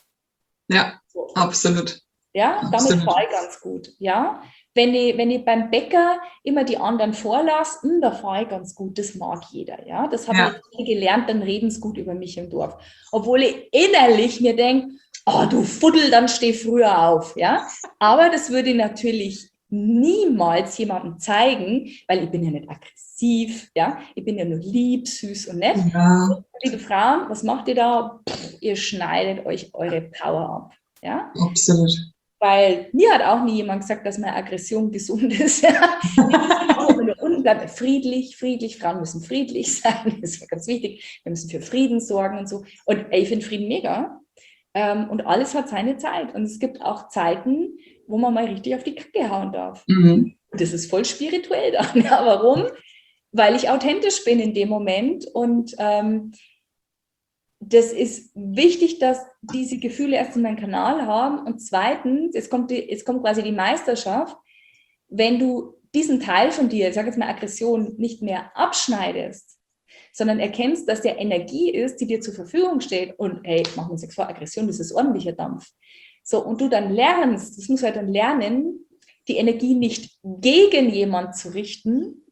Ja, so. Absolut. Ja, damit Absolut. fahre ich ganz gut. Ja, wenn ich, wenn ich beim Bäcker immer die anderen vorlasse, mh, da fahre ich ganz gut, das mag jeder. Ja, das habe ja. ich gelernt, dann reden sie gut über mich im Dorf. Obwohl ich innerlich mir denke, oh, du Fuddel, dann steh früher auf. Ja, aber das würde ich natürlich niemals jemandem zeigen, weil ich bin ja nicht aggressiv, ja, ich bin ja nur lieb, süß und nett. Ja. Liebe Frauen, was macht ihr da? Pff, ihr schneidet euch eure Power ab, ja? Absolut. Weil mir hat auch nie jemand gesagt, dass meine Aggression gesund ist. Ja? Unten bleibt friedlich, friedlich, Frauen müssen friedlich sein, das ist ganz wichtig, wir müssen für Frieden sorgen und so. Und ey, ich finde Frieden mega. Und alles hat seine Zeit. Und es gibt auch Zeiten, wo man mal richtig auf die Kacke hauen darf. Mhm. Das ist voll spirituell dann. Ja, warum? Weil ich authentisch bin in dem Moment. Und ähm, das ist wichtig, dass diese Gefühle erst in meinem Kanal haben. Und zweitens, jetzt kommt, die, jetzt kommt quasi die Meisterschaft, wenn du diesen Teil von dir, ich sage jetzt mal Aggression, nicht mehr abschneidest, sondern erkennst, dass der Energie ist, die dir zur Verfügung steht. Und hey, machen wir uns nichts vor, Aggression, das ist ordentlicher Dampf. So, und du dann lernst, das musst du halt dann lernen, die Energie nicht gegen jemand zu richten.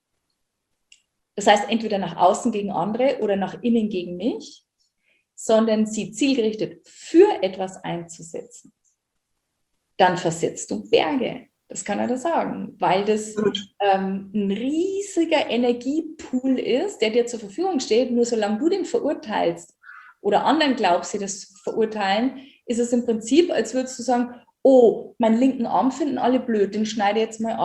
Das heißt, entweder nach außen gegen andere oder nach innen gegen mich, sondern sie zielgerichtet für etwas einzusetzen. Dann versetzt du Berge. Das kann er da sagen, weil das ähm, ein riesiger Energiepool ist, der dir zur Verfügung steht. Nur solange du den verurteilst oder anderen glaubst, sie das verurteilen, ist es im Prinzip, als würdest du sagen, oh, meinen linken Arm finden alle blöd, den schneide ich jetzt mal ab.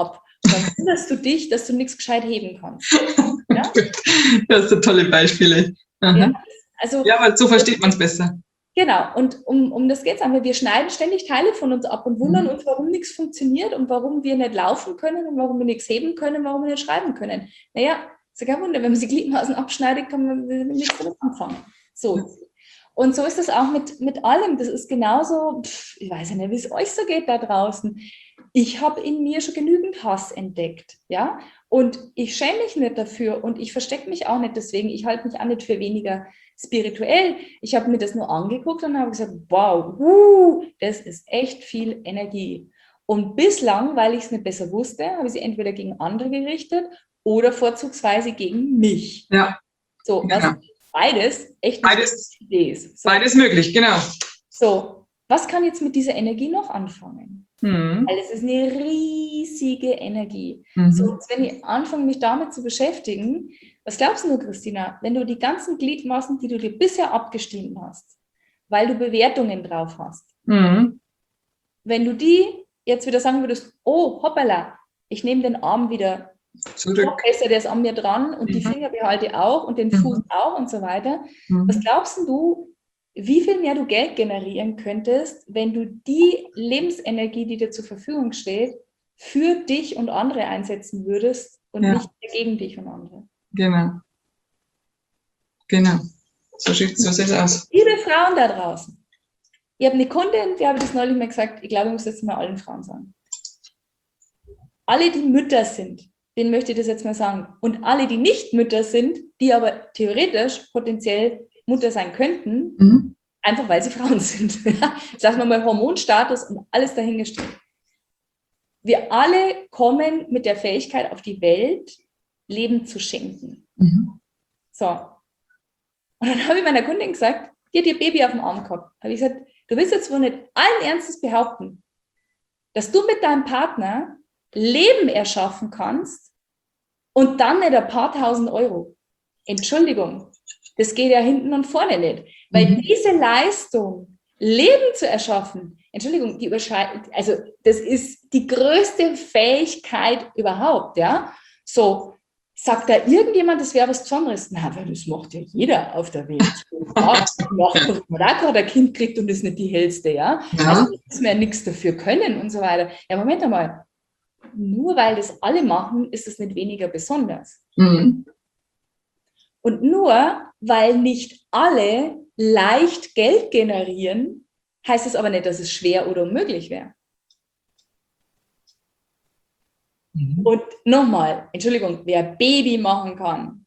Und dann wunderst du dich, dass du nichts gescheit heben kannst. Ja? Das sind tolle Beispiele. Ja, also, ja, aber so versteht man es besser. Genau, und um, um das geht es einfach. Wir schneiden ständig Teile von uns ab und wundern Mhm. uns, warum nichts funktioniert und warum wir nicht laufen können und warum wir nichts heben können, warum wir nicht schreiben können. Naja, ist ja kein Wunder, wenn man die Gliedmaßen abschneidet, kann man mit nichts damit anfangen. So. Und so ist das auch mit, mit allem. Das ist genauso, pff, ich weiß ja nicht, wie es euch so geht da draußen. Ich habe in mir schon genügend Hass entdeckt, ja, und ich schäme mich nicht dafür und ich verstecke mich auch nicht deswegen. Ich halte mich auch nicht für weniger spirituell. Ich habe mir das nur angeguckt und habe gesagt, wow, uh, das ist echt viel Energie. Und bislang, weil ich es nicht besser wusste, habe ich sie entweder gegen andere gerichtet oder vorzugsweise gegen mich. Ja. So, was genau. beides echt eine beides, Idee ist. So. Beides möglich, genau. So, was kann jetzt mit dieser Energie noch anfangen? Mhm. Weil es ist eine riesige Energie. Mhm. So, jetzt, wenn ich anfange, mich damit zu beschäftigen, was glaubst du, Christina, wenn du die ganzen Gliedmaßen, die du dir bisher abgestimmt hast, weil du Bewertungen drauf hast, Mhm. wenn du die jetzt wieder sagen würdest, oh, hoppala, ich nehme den Arm wieder zurück, noch besser, der ist an mir dran und mhm. die Finger behalte ich auch und den mhm. Fuß auch und so weiter. Mhm. Was glaubst du, wie viel mehr du Geld generieren könntest, wenn du die Lebensenergie, die dir zur Verfügung steht, für dich und andere einsetzen würdest und ja. nicht gegen dich und andere? Genau. Genau. So sieht so es aus. Liebe Frauen da draußen, ich habe eine Kundin, die habe das neulich mal gesagt, ich glaube, ich muss das jetzt mal allen Frauen sagen. Alle, die Mütter sind, denen möchte ich das jetzt mal sagen. Und alle, die nicht Mütter sind, die aber theoretisch potenziell Mutter sein könnten, mhm. einfach weil sie Frauen sind. Sagen wir mal Hormonstatus und alles dahingestellt. Wir alle kommen mit der Fähigkeit auf die Welt, Leben zu schenken. Mhm. So. Und dann habe ich meiner Kundin gesagt, die hat ihr Baby auf dem Arm gehabt. Habe ich gesagt, du willst jetzt wohl nicht allen Ernstes behaupten, dass du mit deinem Partner Leben erschaffen kannst und dann nicht ein paar tausend Euro. Entschuldigung, das geht ja hinten und vorne nicht. Weil mhm. diese Leistung, Leben zu erschaffen, Entschuldigung, die überschreitet, also das ist die größte Fähigkeit überhaupt, ja. So, sagt da irgendjemand, das wäre was Besonderes? Na, weil das macht ja jeder auf der Welt. Macht, wenn man da gerade ein Kind kriegt und ist nicht die hellste, ja. ja. Also da muss man ja nichts dafür können und so weiter. Ja, Moment einmal. Nur weil das alle machen, ist es nicht weniger besonders. Mhm. Und nur weil nicht alle leicht Geld generieren, heißt es aber nicht, dass es schwer oder unmöglich wäre. Mhm. Und nochmal, Entschuldigung, wer Baby machen kann,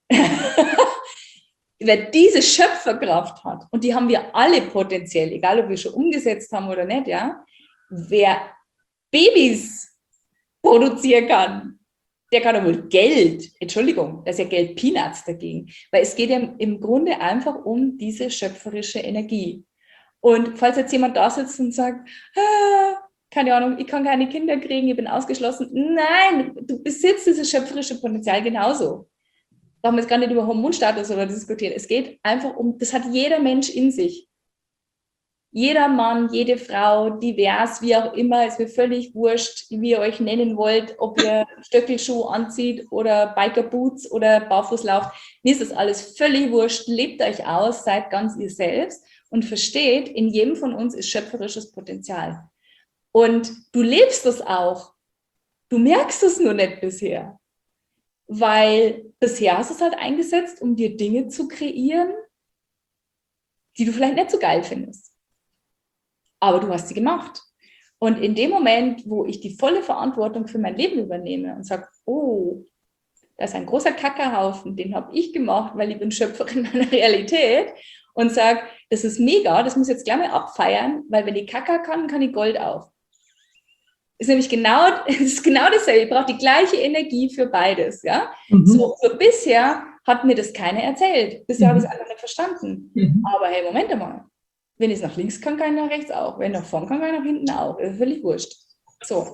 wer diese Schöpferkraft hat, und die haben wir alle potenziell, egal ob wir schon umgesetzt haben oder nicht, ja, wer Babys produzieren kann, der kann ja wohl Geld, Entschuldigung, das ist ja Geld Peanuts dagegen, weil es geht ja im Grunde einfach um diese schöpferische Energie. Und falls jetzt jemand da sitzt und sagt, ah, keine Ahnung, ich kann keine Kinder kriegen, ich bin ausgeschlossen. Nein, du besitzt dieses schöpferische Potenzial genauso. Da haben wir jetzt gar nicht über Hormonstatus oder diskutiert. Es geht einfach um, das hat jeder Mensch in sich. Jeder Mann, jede Frau, divers, wie auch immer, ist mir völlig wurscht, wie ihr euch nennen wollt, ob ihr Stöckelschuh anzieht oder Biker-Boots oder barfuß lauft. Mir ist das alles völlig wurscht. Lebt euch aus, seid ganz ihr selbst und versteht, in jedem von uns ist schöpferisches Potenzial. Und du lebst das auch. Du merkst es nur nicht bisher. Weil bisher hast du es halt eingesetzt, um dir Dinge zu kreieren, die du vielleicht nicht so geil findest. Aber du hast sie gemacht. Und in dem Moment, wo ich die volle Verantwortung für mein Leben übernehme und sage, oh, da ist ein großer Kackerhaufen, den habe ich gemacht, weil ich bin Schöpferin meiner Realität, und sage, das ist mega, das muss ich jetzt gleich mal abfeiern, weil wenn ich Kacker kann, kann ich Gold auch. Ist nämlich genau, ist genau dasselbe. Ich brauche die gleiche Energie für beides. Ja? Mhm. So, so bisher hat mir das keiner erzählt. Bisher mhm. habe ich es einfach nicht verstanden. Mhm. Aber hey, Moment einmal. Wenn ich es nach links kann, kann ich nach rechts auch. Wenn ich nach vorn kann, kann ich nach hinten auch. Das ist völlig wurscht. So.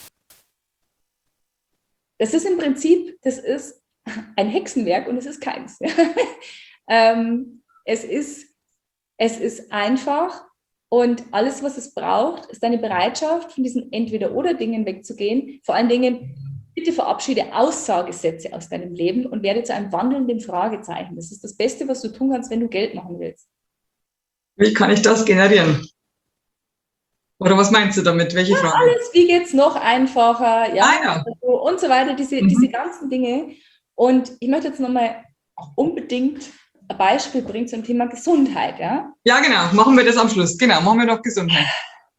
Das ist im Prinzip, das ist ein Hexenwerk und es ist keins. ähm, es ist, es ist einfach und alles, was es braucht, ist eine Bereitschaft, von diesen Entweder-oder-Dingen wegzugehen. Vor allen Dingen Bitte verabschiede Aussagesätze aus deinem Leben und werde zu einem wandelnden Fragezeichen. Das ist das Beste, was du tun kannst, wenn du Geld machen willst. Wie kann ich das generieren? Oder was meinst du damit? Welche ja, Frage? Alles, wie geht es noch einfacher? Ja, ah, ja. Und so weiter, diese, Mhm. diese ganzen Dinge. Und ich möchte jetzt nochmal unbedingt ein Beispiel bringen zum Thema Gesundheit. Ja? ja, genau. Machen wir das am Schluss. Genau, machen wir doch Gesundheit.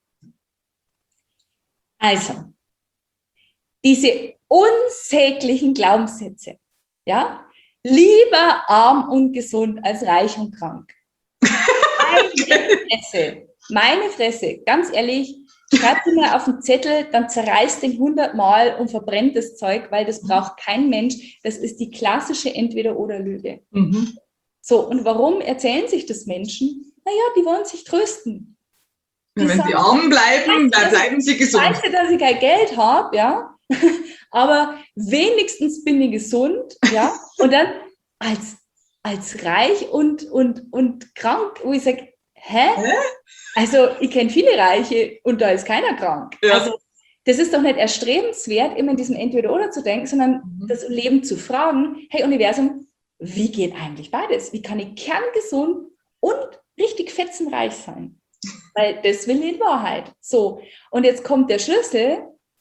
Also, diese unsäglichen Glaubenssätze. Ja? Lieber arm und gesund als reich und krank. Meine Fresse, meine Fresse, ganz ehrlich, schreib dir mal auf den Zettel, dann zerreißt den hundertmal und verbrennt das Zeug, weil das braucht kein Mensch. Das ist die klassische Entweder-oder-Lüge. Mhm. So, und warum erzählen sich das Menschen? Naja, die wollen sich trösten. Die ja, wenn sagen, sie arm bleiben, dann bleiben sie gesund. Ich weiß, dass ich kein Geld habe, ja, aber wenigstens bin ich gesund, ja, und dann als, als reich und, und, und krank, wo ich sage, hä? hä? Also ich kenne viele Reiche und da ist keiner krank. Ja. Also das ist doch nicht erstrebenswert, immer in diesem Entweder-oder zu denken, sondern mhm. das Leben zu fragen, hey Universum, wie geht eigentlich beides? Wie kann ich kerngesund und richtig fetzenreich sein? Weil das will ich in Wahrheit. So, und jetzt kommt der Schlüssel.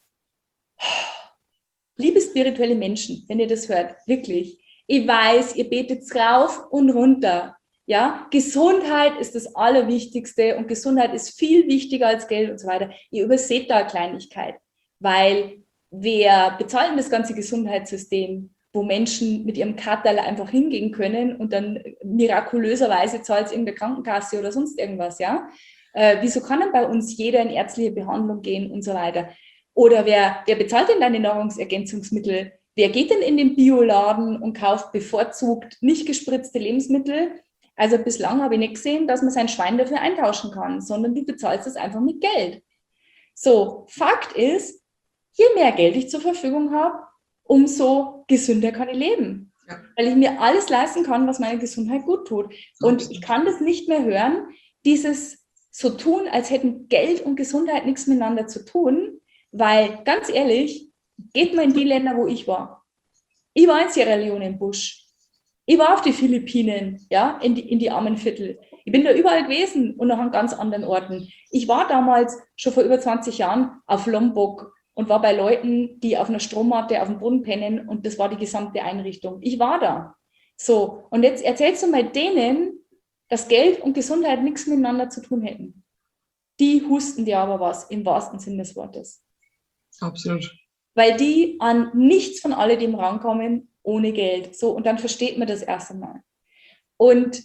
Liebe spirituelle Menschen, wenn ihr das hört, wirklich, ich weiß, ihr betet rauf und runter. Ja, Gesundheit ist das Allerwichtigste und Gesundheit ist viel wichtiger als Geld und so weiter. Ihr überseht da eine Kleinigkeit, weil wer bezahlt denn das ganze Gesundheitssystem, wo Menschen mit ihrem Katerl einfach hingehen können und dann mirakulöserweise zahlt es irgendeine Krankenkasse oder sonst irgendwas, ja? Äh, wieso kann denn bei uns jeder in ärztliche Behandlung gehen und so weiter? Oder wer, wer bezahlt denn deine Nahrungsergänzungsmittel? Wer geht denn in den Bioladen und kauft bevorzugt nicht gespritzte Lebensmittel? Also bislang habe ich nicht gesehen, dass man sein Schwein dafür eintauschen kann, sondern du bezahlst es einfach mit Geld. So, Fakt ist, je mehr Geld ich zur Verfügung habe, umso gesünder kann ich leben. Ja. Weil ich mir alles leisten kann, was meiner Gesundheit gut tut. Und ich kann das nicht mehr hören, dieses so tun, als hätten Geld und Gesundheit nichts miteinander zu tun, weil, ganz ehrlich, geht mal in die Länder, wo ich war. Ich war in Sierra Leone im Busch. Ich war auf die Philippinen, ja, in die, in die armen Viertel. Ich bin da überall gewesen und noch an ganz anderen Orten. Ich war damals schon vor über zwanzig Jahren auf Lombok und war bei Leuten, die auf einer Strommatte auf dem Boden pennen und das war die gesamte Einrichtung. Ich war da. So, und jetzt erzählst du mal denen, dass Geld und Gesundheit nichts miteinander zu tun hätten. Die husten dir aber was, im wahrsten Sinne des Wortes. Absolut. Weil die an nichts von alledem rankommen, ohne Geld. So, und dann versteht man das erst einmal. Und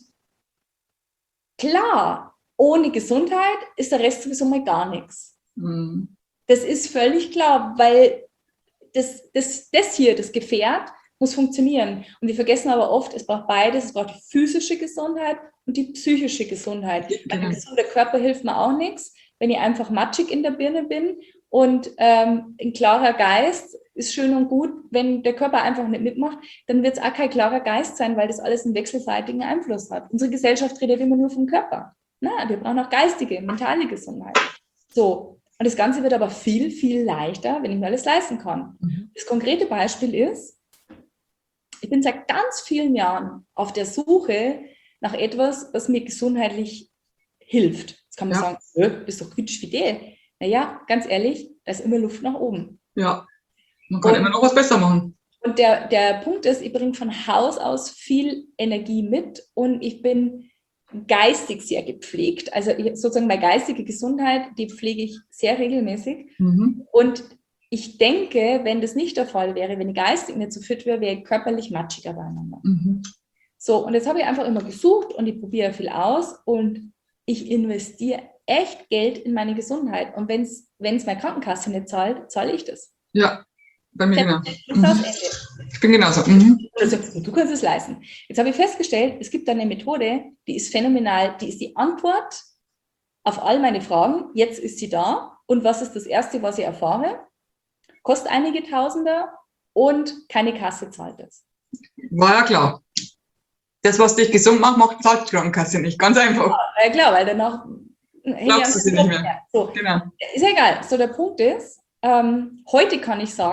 klar, ohne Gesundheit ist der Rest sowieso mal gar nichts. Mhm. Das ist völlig klar, weil das, das, das hier, das Gefährt, muss funktionieren. Und wir vergessen aber oft, es braucht beides. Es braucht die physische Gesundheit und die psychische Gesundheit. Genau. Ein gesunder Körper hilft mir auch nichts, wenn ich einfach matschig in der Birne bin. Und ähm, ein klarer Geist ist schön und gut, wenn der Körper einfach nicht mitmacht, dann wird es auch kein klarer Geist sein, weil das alles einen wechselseitigen Einfluss hat. Unsere Gesellschaft redet immer nur vom Körper. Na, wir brauchen auch geistige, mentale Gesundheit. So, und das Ganze wird aber viel, viel leichter, wenn ich mir alles leisten kann. Mhm. Das konkrete Beispiel ist, ich bin seit ganz vielen Jahren auf der Suche nach etwas, was mir gesundheitlich hilft. Jetzt kann man ja. sagen, du bist doch quietschfidel. Naja, ganz ehrlich, da ist immer Luft nach oben. Ja, man kann und, immer noch was besser machen. Und der, der Punkt ist, ich bringe von Haus aus viel Energie mit und ich bin geistig sehr gepflegt. Also ich, sozusagen meine geistige Gesundheit, die pflege ich sehr regelmäßig. Mhm. Und ich denke, wenn das nicht der Fall wäre, wenn ich geistig nicht so fit wäre, wäre ich körperlich matschiger beieinander. Mhm. So, und jetzt habe ich einfach immer gesucht und ich probiere viel aus und ich investiere echt Geld in meine Gesundheit. Und wenn es meine Krankenkasse nicht zahlt, zahle ich das. Ja, bei mir genau. Mhm. Ich bin genauso. Mhm. Also, du kannst es leisten. Jetzt habe ich festgestellt, es gibt eine Methode, die ist phänomenal. Die ist die Antwort auf all meine Fragen. Jetzt ist sie da. Und was ist das Erste, was ich erfahre? Kostet einige Tausender und keine Kasse zahlt es. War ja klar. Das, was dich gesund macht, macht zahlt die Krankenkasse nicht. Ganz einfach. Ja, ja klar, weil danach glaubst du sie nicht mehr. So. Genau. Ist ja egal. So, der Punkt ist, ähm, heute kann ich sagen,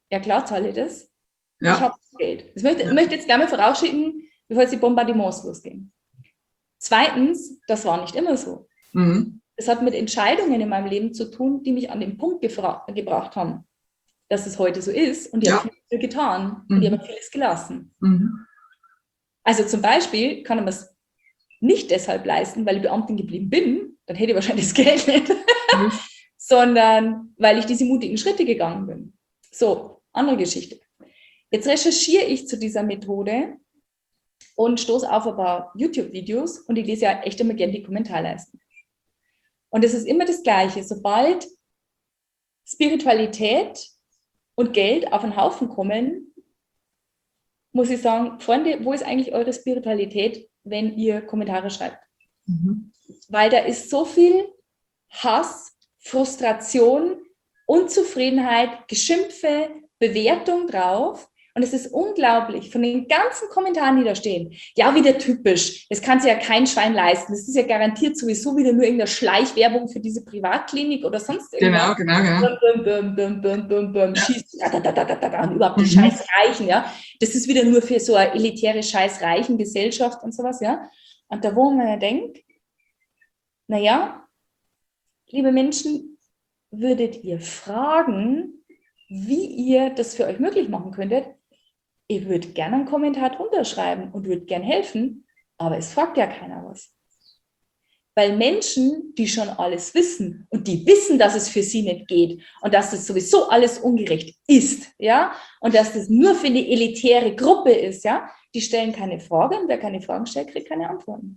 Ja klar zahle ich das. Ja. Ich habe Geld. Das möchte, ja. möchte jetzt gerne vorausschicken, bevor jetzt die Bombardements losgehen. Zweitens, das war nicht immer so. Mhm. Es hat mit Entscheidungen in meinem Leben zu tun, die mich an den Punkt gebracht haben, dass es heute so ist. Und die ja. habe ich viel getan. Mhm. Und die haben vieles gelassen. Mhm. Also zum Beispiel kann man es nicht deshalb leisten, weil ich Beamtin geblieben bin, dann hätte ich wahrscheinlich das Geld nicht, mhm. sondern weil ich diese mutigen Schritte gegangen bin. So, andere Geschichte. Jetzt recherchiere ich zu dieser Methode und stoße auf ein paar YouTube-Videos und ich lese ja echt immer gerne die Kommentarleisten. Und es ist immer das Gleiche. Sobald Spiritualität und Geld auf einen Haufen kommen, muss ich sagen, Freunde, wo ist eigentlich eure Spiritualität, wenn ihr Kommentare schreibt? Mhm. Weil da ist so viel Hass, Frustration, Unzufriedenheit, Geschimpfe, Bewertung drauf. Und es ist unglaublich, von den ganzen Kommentaren, die da stehen, ja, wieder typisch, das kann sich ja kein Schwein leisten, das ist ja garantiert sowieso wieder nur irgendeine Schleichwerbung für diese Privatklinik oder sonst irgendwas. Genau, genau, genau. Bum, bum, bum, bum, bum, bum, schießt, da, da, da, da, da, da, und überhaupt die mhm. Scheißreichen, ja. Das ist wieder nur für so eine elitäre Scheißreichen Gesellschaft und sowas, ja. Und da, wo man ja denkt, naja, liebe Menschen, würdet ihr fragen, wie ihr das für euch möglich machen könntet? Ihr würdet gerne einen Kommentar drunter schreiben und würdet gerne helfen, aber es fragt ja keiner was. Weil Menschen, die schon alles wissen und die wissen, dass es für sie nicht geht und dass das sowieso alles ungerecht ist, ja, und dass das nur für eine elitäre Gruppe ist, ja, die stellen keine Fragen und wer keine Fragen stellt, kriegt keine Antworten.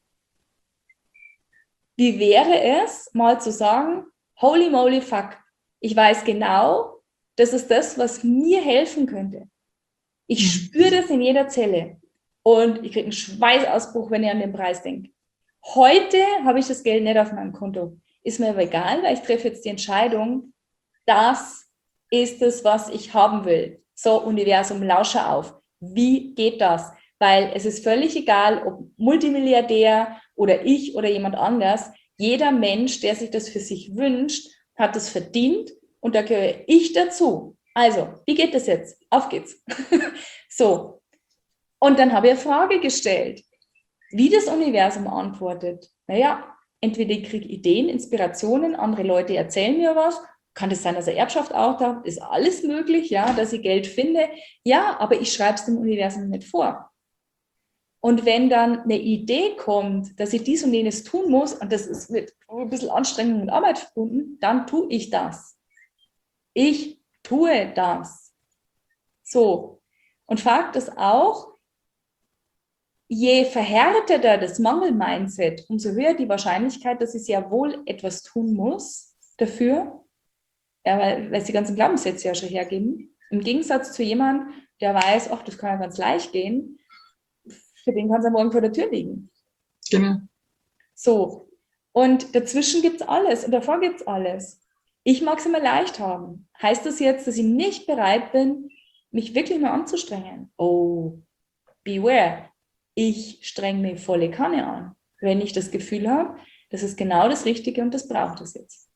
Wie wäre es, mal zu sagen, holy moly fuck, ich weiß genau, das ist das, was mir helfen könnte. Ich spüre das in jeder Zelle und ich kriege einen Schweißausbruch, wenn ich an den Preis denke. Heute habe ich das Geld nicht auf meinem Konto. Ist mir aber egal, weil ich treffe jetzt die Entscheidung, das ist es, was ich haben will. So, Universum, lausche auf. Wie geht das? Weil es ist völlig egal, ob Multimilliardär oder ich oder jemand anders. Jeder Mensch, der sich das für sich wünscht, hat es verdient und da gehöre ich dazu. Also, wie geht das jetzt? Auf geht's. So. Und dann habe ich eine Frage gestellt. Wie das Universum antwortet. Naja, entweder ich kriege Ideen, Inspirationen, andere Leute erzählen mir was. Kann das sein, dass eine Erbschaft auch da ist? Alles möglich, ja, dass ich Geld finde. Ja, aber ich schreibe es dem Universum nicht vor. Und wenn dann eine Idee kommt, dass ich dies und jenes tun muss, und das ist mit ein bisschen Anstrengung und Arbeit verbunden, dann tue ich das. Ich tue das. So. Und Fakt ist auch, je verhärteter das Mangel-Mindset, umso höher die Wahrscheinlichkeit, dass ich sehr wohl etwas tun muss dafür, ja, weil, weil die ganzen Glaubenssätze ja schon hergeben. Im Gegensatz zu jemandem, der weiß, ach, das kann ja ganz leicht gehen, für den kann es ja morgen vor der Tür liegen. Genau. So. Und dazwischen gibt es alles und davor gibt es alles. Ich mag es immer leicht haben. Heißt das jetzt, dass ich nicht bereit bin, mich wirklich mal anzustrengen? Oh, beware. Ich strenge mich volle Kanne an, wenn ich das Gefühl habe, das ist genau das Richtige und das braucht es jetzt.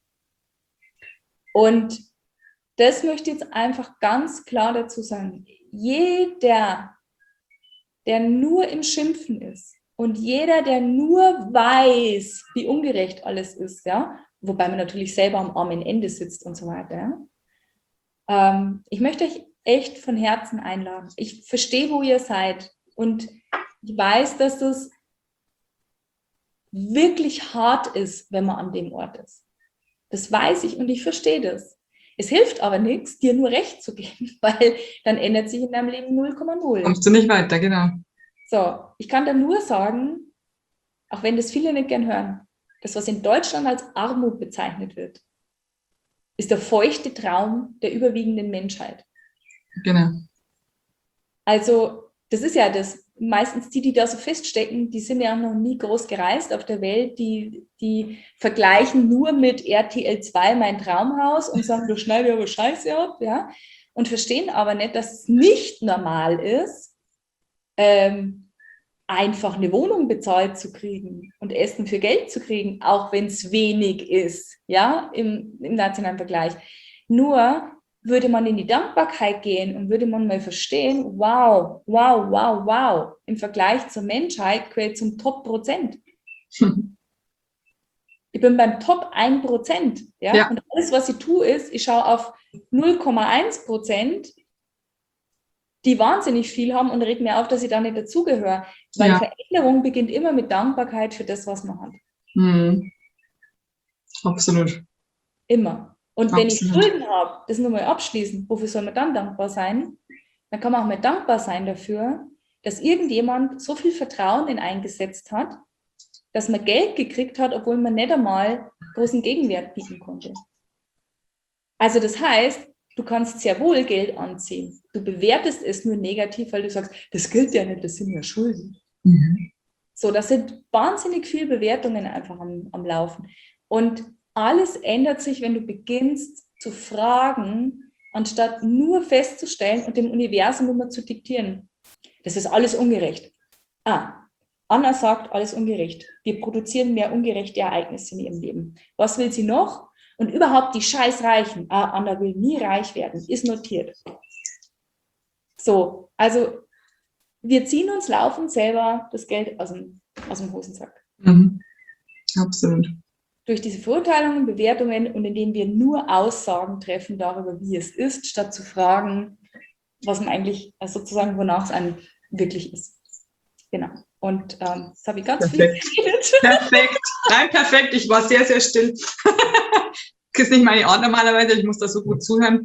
Und das möchte ich jetzt einfach ganz klar dazu sagen. Jeder, der nur im Schimpfen ist und jeder, der nur weiß, wie ungerecht alles ist, ja, wobei man natürlich selber am armen Ende sitzt und so weiter. Ja? Ähm, ich möchte euch echt von Herzen einladen. Ich verstehe, wo ihr seid und ich weiß, dass das wirklich hart ist, wenn man an dem Ort ist. Das weiß ich und ich verstehe das. Es hilft aber nichts, dir nur recht zu geben, weil dann ändert sich in deinem Leben null Komma null. Kommst du nicht weiter, genau. So, ich kann da nur sagen, auch wenn das viele nicht gern hören, das, was in Deutschland als Armut bezeichnet wird, ist der feuchte Traum der überwiegenden Menschheit. Genau. Also, das ist ja das, meistens die, die da so feststecken, die sind ja noch nie groß gereist auf der Welt, die, die vergleichen nur mit R T L zwei mein Traumhaus und sagen, du schneidest aber Scheiße ab, ja, und verstehen aber nicht, dass es nicht normal ist, ähm, einfach eine Wohnung bezahlt zu kriegen und Essen für Geld zu kriegen, auch wenn es wenig ist, ja, im, im nationalen Vergleich. Nur würde man in die Dankbarkeit gehen und würde man mal verstehen, wow, wow, wow, wow, im Vergleich zur Menschheit gehört zum Top-Prozent. Hm. Ich bin beim Top ein Prozent. Ja? Ja. Und alles, was ich tue, ist, ich schaue auf null Komma eins Prozent, die wahnsinnig viel haben und reg mir auf, dass ich da nicht dazugehöre. Weil ja. Veränderung beginnt immer mit Dankbarkeit für das, was man hat. Hm. Absolut. Immer. Und Absolut. Wenn ich Schulden habe, das nur mal abschließen, wofür soll man dann dankbar sein? Dann kann man auch mal dankbar sein dafür, dass irgendjemand so viel Vertrauen in eingesetzt hat, dass man Geld gekriegt hat, obwohl man nicht einmal großen Gegenwert bieten konnte. Also das heißt, du kannst sehr wohl Geld anziehen. Du bewertest es nur negativ, weil du sagst, das gilt ja nicht, das sind ja Schulden. Mhm. So, das sind wahnsinnig viele Bewertungen einfach am, am Laufen. Und alles ändert sich, wenn du beginnst zu fragen, anstatt nur festzustellen und dem Universum immer zu diktieren. Das ist alles ungerecht. Ah, Anna sagt, alles ungerecht. Wir produzieren mehr ungerechte Ereignisse in ihrem Leben. Was will sie noch? Und überhaupt die Scheißreichen. Ah, Anna will nie reich werden. Ist notiert. So, also wir ziehen uns laufend selber das Geld aus dem, aus dem Hosensack. Mhm. Absolut. Durch diese Verurteilungen, Bewertungen und indem wir nur Aussagen treffen darüber, wie es ist, statt zu fragen, was man eigentlich, also sozusagen, wonach es einem wirklich ist. Genau. Und ähm, das habe ich ganz perfekt. viel geredet. Perfekt. Nein, perfekt. Ich war sehr, sehr still. Das ist nicht meine Art normalerweise. Ich muss da so gut zuhören.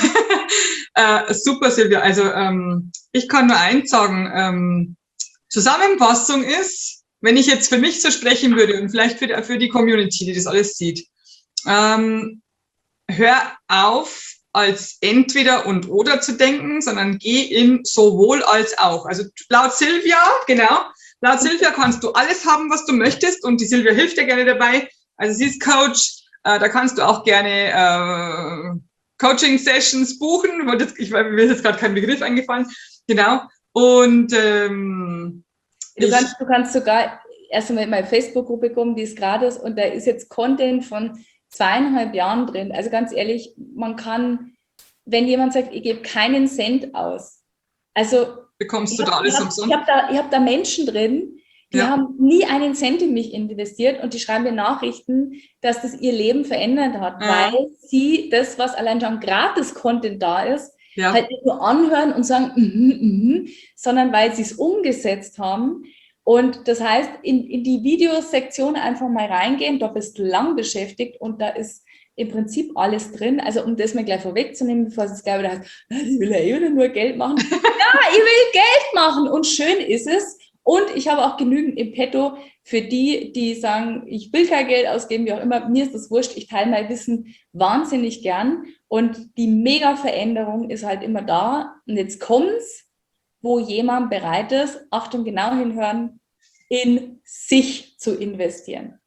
äh, super, Silvia. Also ähm, ich kann nur eins sagen. Ähm, Zusammenfassung ist, wenn ich jetzt für mich so sprechen würde und vielleicht für die, für die Community, die das alles sieht, ähm, hör auf, als entweder und oder zu denken, sondern geh in sowohl als auch. Also laut Silvia, genau, laut Silvia kannst du alles haben, was du möchtest und die Silvia hilft dir gerne dabei. Also sie ist Coach, äh, da kannst du auch gerne äh, Coaching-Sessions buchen. Ich weiß, mir ist jetzt gerade kein Begriff eingefallen. Genau. Und ähm, Du kannst, du kannst sogar erst einmal in meine Facebook-Gruppe kommen, die ist gratis und da ist jetzt Content von zweieinhalb Jahren drin. Also ganz ehrlich, man kann, wenn jemand sagt, ich gebe keinen Cent aus, also bekommst du hab, da alles ich hab, umsonst? Ich habe da, ich hab da Menschen drin, die ja. haben nie einen Cent in mich investiert und die schreiben mir Nachrichten, dass das ihr Leben verändert hat, ja. weil sie das, was allein schon gratis Content da ist, ja. halt nicht nur anhören und sagen, mhm, mhm, sondern weil sie es umgesetzt haben. Und das heißt, in, in die Videosektion einfach mal reingehen, da bist du lang beschäftigt und da ist im Prinzip alles drin. Also um das mal gleich vorwegzunehmen, bevor es gleich wieder heißt, ich will ja eh nur Geld machen. Ja, ich will Geld machen und schön ist es. Und ich habe auch genügend im Petto für die, die sagen, ich will kein Geld ausgeben, wie auch immer, mir ist das wurscht, ich teile mein Wissen wahnsinnig gern. Und die Mega-Veränderung ist halt immer da. Und jetzt kommt's, wo jemand bereit ist, Achtung, genau hinhören, in sich zu investieren.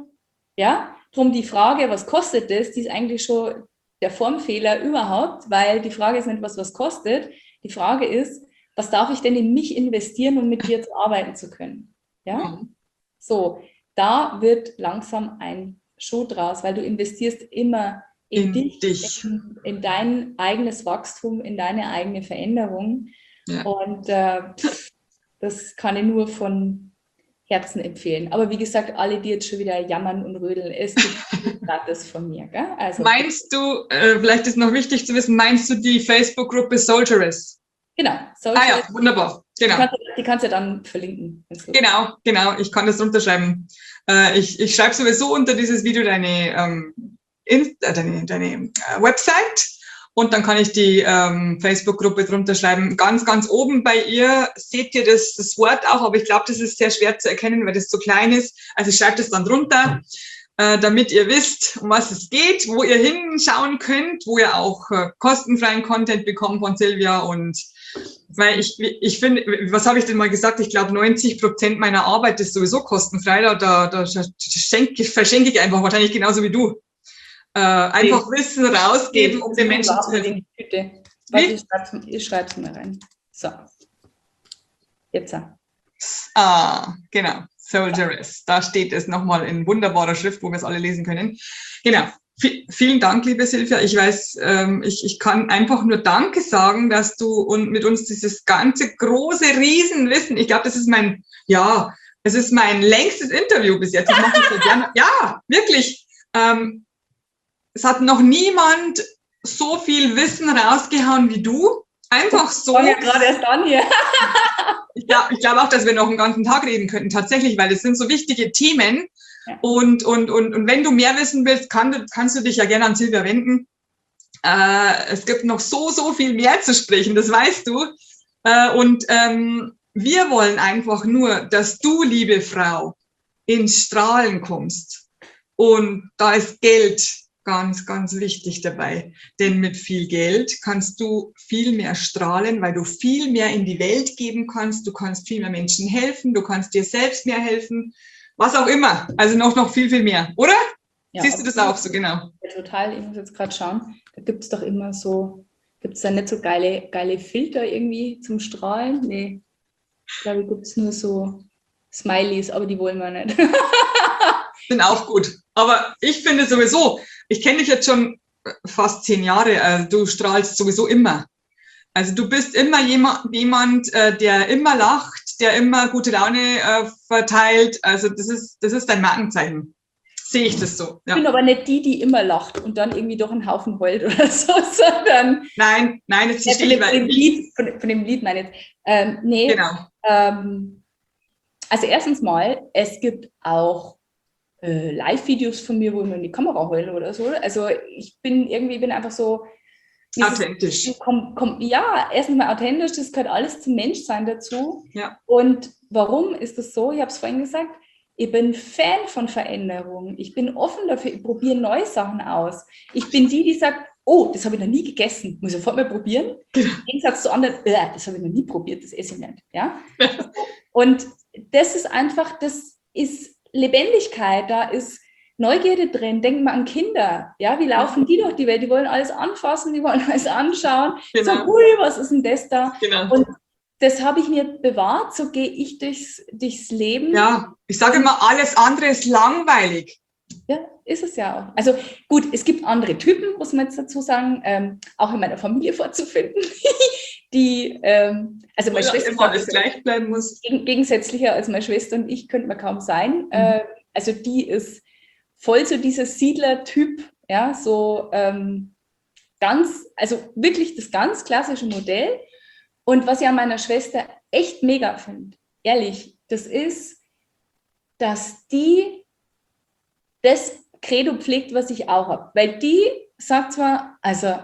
Ja, drum die Frage, was kostet das, die ist eigentlich schon der Formfehler überhaupt, weil die Frage ist nicht, was was kostet. Die Frage ist, was darf ich denn in mich investieren, um mit dir zu arbeiten zu können? Ja, mhm. So, da wird langsam ein Schuh draus, weil du investierst immer in, in dich, dich. In, in dein eigenes Wachstum, in deine eigene Veränderung. Ja. Und äh, das kann ich nur von Herzen empfehlen. Aber wie gesagt, alle, die jetzt schon wieder jammern und rödeln, es gibt das von mir. Gell? Also, meinst du, äh, vielleicht ist noch wichtig zu wissen, meinst du die Facebook-Gruppe Soldieress? Genau. Soldieress. Ah ja, wunderbar. Genau. Die kannst, die kannst du dann verlinken. Genau, genau. Ich kann das runterschreiben. Äh, ich ich schreibe sowieso unter dieses Video deine, ähm, in, äh, deine, deine äh, Website. Und dann kann ich die ähm, Facebook-Gruppe drunter schreiben. Ganz, ganz oben bei ihr seht ihr das, das Wort auch, aber ich glaube, das ist sehr schwer zu erkennen, weil das so klein ist. Also ich schreibe das dann drunter, äh, damit ihr wisst, um was es geht, wo ihr hinschauen könnt, wo ihr auch äh, kostenfreien Content bekommt von Silvia. Und weil ich, ich finde, was habe ich denn mal gesagt? Ich glaube, neunzig Prozent meiner Arbeit ist sowieso kostenfrei. Da, da, da schenke, verschenke ich einfach wahrscheinlich genauso wie du. Äh, einfach nee. Wissen rausgeben, nee, um den Menschen zu helfen. Bitte. Warte, ich schreibe es mal rein. So. Jetzt. Ah, genau. Soldieress. Da steht es nochmal in wunderbarer Schrift, wo wir es alle lesen können. Genau. v- vielen Dank, liebe Silvia. Ich weiß, ähm, ich, ich kann einfach nur Danke sagen, dass du und mit uns dieses ganze große Riesenwissen, ich glaube, das ist mein, ja, es ist mein längstes Interview bis jetzt. Ich mache das so gerne. Ja, wirklich. Ähm, es hat noch niemand so viel Wissen rausgehauen wie du. Einfach so. Ich fange ja gerade erst an hier. Ich glaube ich glaub auch, dass wir noch einen ganzen Tag reden könnten, tatsächlich, weil es sind so wichtige Themen. Ja. Und, und, und, und wenn du mehr wissen willst, kann, kannst du dich ja gerne an Silvia wenden. Äh, es gibt noch so, so viel mehr zu sprechen, das weißt du. Äh, und ähm, wir wollen einfach nur, dass du, liebe Frau, ins Strahlen kommst. Und da ist Geld ganz, ganz wichtig dabei. Denn mit viel Geld kannst du viel mehr strahlen, weil du viel mehr in die Welt geben kannst. Du kannst viel mehr Menschen helfen, du kannst dir selbst mehr helfen. Was auch immer. Also noch, noch viel, viel mehr. Oder? Ja, siehst du das auch so, genau? Ja, total. Ich muss jetzt gerade schauen. Da gibt es doch immer so, gibt es da nicht so geile, geile Filter irgendwie zum Strahlen? Nee. Ich glaube, gibt es nur so Smileys, aber die wollen wir nicht. Sind auch gut. Aber ich finde sowieso, ich kenne dich jetzt schon fast zehn Jahre, also du strahlst sowieso immer. Also du bist immer jemand, jemand äh, der immer lacht, der immer gute Laune äh, verteilt. Also das ist, das ist dein Markenzeichen. Sehe ich das so. Ja. Ich bin aber nicht die, die immer lacht und dann irgendwie doch einen Haufen heult oder so, sondern... Nein, nein, jetzt ja, verstehe von, ich, dem, von, dem Lied, von, von dem Lied meine ich jetzt. Ähm, nee, genau. Ähm, also erstens mal, es gibt auch äh, Live-Videos von mir, wo ich mir in die Kamera heule oder so. Also ich bin irgendwie, bin einfach so... Authentisch. Ist, komm, komm, ja, erstens mal authentisch, das gehört alles zum Menschsein dazu. Ja. Und warum ist das so? Ich habe es vorhin gesagt, ich bin Fan von Veränderungen. Ich bin offen dafür, ich probiere neue Sachen aus. Ich bin die, die sagt, oh, das habe ich noch nie gegessen, muss ich sofort mal probieren. Im Gegensatz zu anderen, äh, das habe ich noch nie probiert, das esse ich nicht. Ja? Und das ist einfach, das ist Lebendigkeit, da ist Neugierde drin. Denken wir an Kinder. Ja, wie laufen die durch die Welt? Die wollen alles anfassen, die wollen alles anschauen. Genau. So, ui, was ist denn das da? Genau. Und das habe ich mir bewahrt, so gehe ich durchs, durchs Leben. Ja, ich sage immer, alles andere ist langweilig. Ja, ist es ja auch. Also gut, es gibt andere Typen, muss man jetzt dazu sagen, ähm, auch in meiner Familie vorzufinden, die, ähm, also meine Oder Schwester immer alles gleich bleiben muss. geg- gegensätzlicher als meine Schwester und ich, könnte man kaum sein. Mhm. Äh, also die ist voll so dieser Siedler-Typ, ja, so ähm, ganz, also wirklich das ganz klassische Modell. Und was ich an meiner Schwester echt mega finde, ehrlich, das ist, dass die das Credo pflegt, was ich auch habe. Weil die sagt zwar, also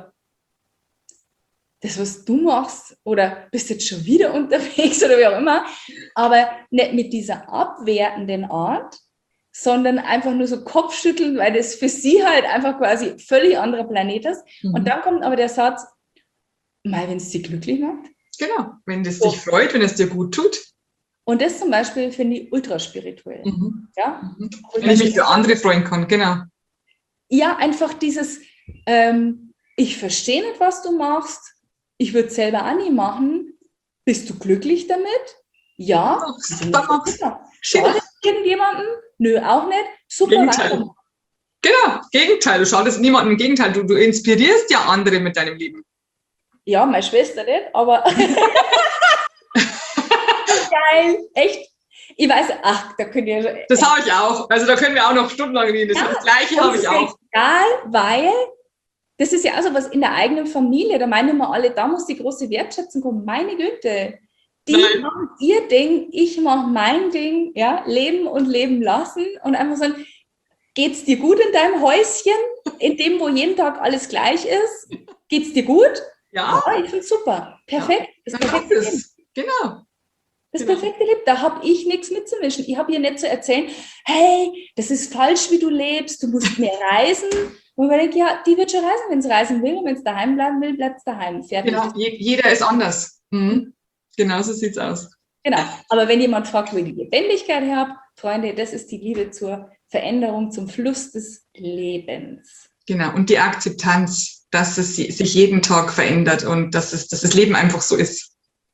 das, was du machst, oder bist jetzt schon wieder unterwegs oder wie auch immer, aber nicht mit dieser abwertenden Art, sondern einfach nur so Kopfschütteln, weil das für sie halt einfach quasi völlig anderer Planet ist. Mhm. Und dann kommt aber der Satz, mal, wenn es sie glücklich macht. Genau, wenn es dich so freut, wenn es dir gut tut. Und das zum Beispiel finde ich ultra spirituell. Mhm. Ja? Mhm. Wenn ich mich für andere freuen kann, genau. Ja, einfach dieses, ähm, ich verstehe nicht, was du machst, ich würde es selber auch nie machen. Bist du glücklich damit? Ja. Ja, schadet irgendjemandem? Nö, auch nicht. Super. Gegenteil. Weiter. Genau, Gegenteil. Du schadest niemandem, im Gegenteil. Du, du inspirierst ja andere mit deinem Leben. Ja, meine Schwester nicht, aber geil, echt. Ich weiß, ach, da könnt ihr... Das habe ich auch. Also da können wir auch noch stundenlang reden. Das, ja, das Gleiche habe ich auch. Egal, weil das ist ja auch so was in der eigenen Familie. Da meinen immer alle, da muss die große Wertschätzung kommen. Meine Güte. Die Nein. machen ihr Ding, ich mache mein Ding. Ja, leben und leben lassen. Und einfach sagen, geht's dir gut in deinem Häuschen? In dem, wo jeden Tag alles gleich ist? Geht's dir gut? Ja. ja ich finde es super. Perfekt. Ja. Das perfekte das. Leben. Genau. Das genau. perfekte Leben. Da habe ich nichts mitzumischen. Ich habe ihr nicht zu erzählen, hey, das ist falsch, wie du lebst, du musst mehr reisen. Und ich denke, ja, die wird schon reisen, wenn sie reisen will. Und wenn es daheim bleiben will, bleibt es daheim. Fertig. Genau, jeder ist anders. Mhm. Genau so sieht es aus. Genau. Aber wenn jemand fragt, wo ich die Lebendigkeit her habe, Freunde, das ist die Liebe zur Veränderung, zum Fluss des Lebens. Genau. Und die Akzeptanz, dass es sich jeden Tag verändert und dass, es, dass das Leben einfach so ist.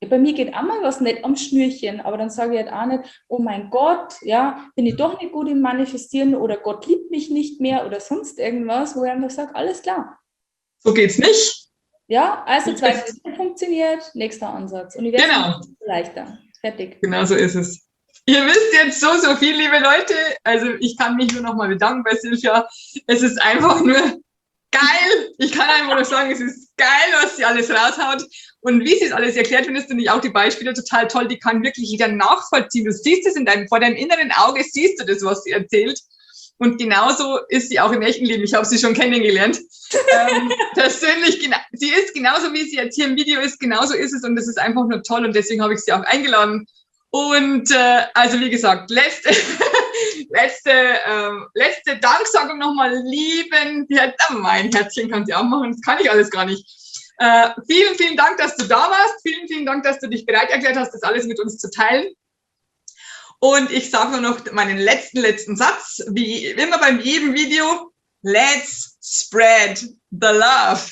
Bei mir geht auch mal was nicht am Schnürchen, aber dann sage ich halt auch nicht, oh mein Gott, ja, bin ich doch nicht gut im Manifestieren oder Gott liebt mich nicht mehr oder sonst irgendwas, wo ich einfach sage, alles klar. So geht's nicht. Ja, also zwei funktioniert, nächster Ansatz. Und ich werde genau. es leichter. Fertig. Genau so ist es. Ihr wisst jetzt so, so viel, liebe Leute. Also ich kann mich nur noch mal bedanken bei Silvia. Es ist einfach nur geil. Ich kann einfach nur sagen, es ist geil, was sie alles raushaut. Und wie sie es alles erklärt, findest du nicht auch die Beispiele total toll. Die kann wirklich jeder nachvollziehen. Du siehst es in deinem, vor deinem inneren Auge, siehst du das, was sie erzählt. Und genauso ist sie auch im echten Leben. Ich habe sie schon kennengelernt. ähm, persönlich, gena- sie ist genauso, wie sie jetzt hier im Video ist. Genauso ist es. Und das ist einfach nur toll. Und deswegen habe ich sie auch eingeladen. Und äh, also wie gesagt, letzte, letzte, ähm, letzte Danksagung nochmal, lieben. Ja, mein Herzchen kann sie auch machen. Das kann ich alles gar nicht. Äh, vielen, vielen Dank, dass du da warst. Vielen, vielen Dank, dass du dich bereit erklärt hast, das alles mit uns zu teilen. Und ich sage nur noch meinen letzten, letzten Satz, wie immer bei jedem Video, let's spread the love.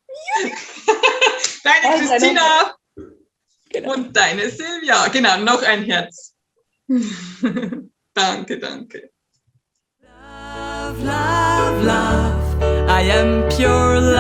Deine Also, Christina genau. und deine Silvia. Genau, noch ein Herz. Danke, danke. Love, love, love, I am pure love.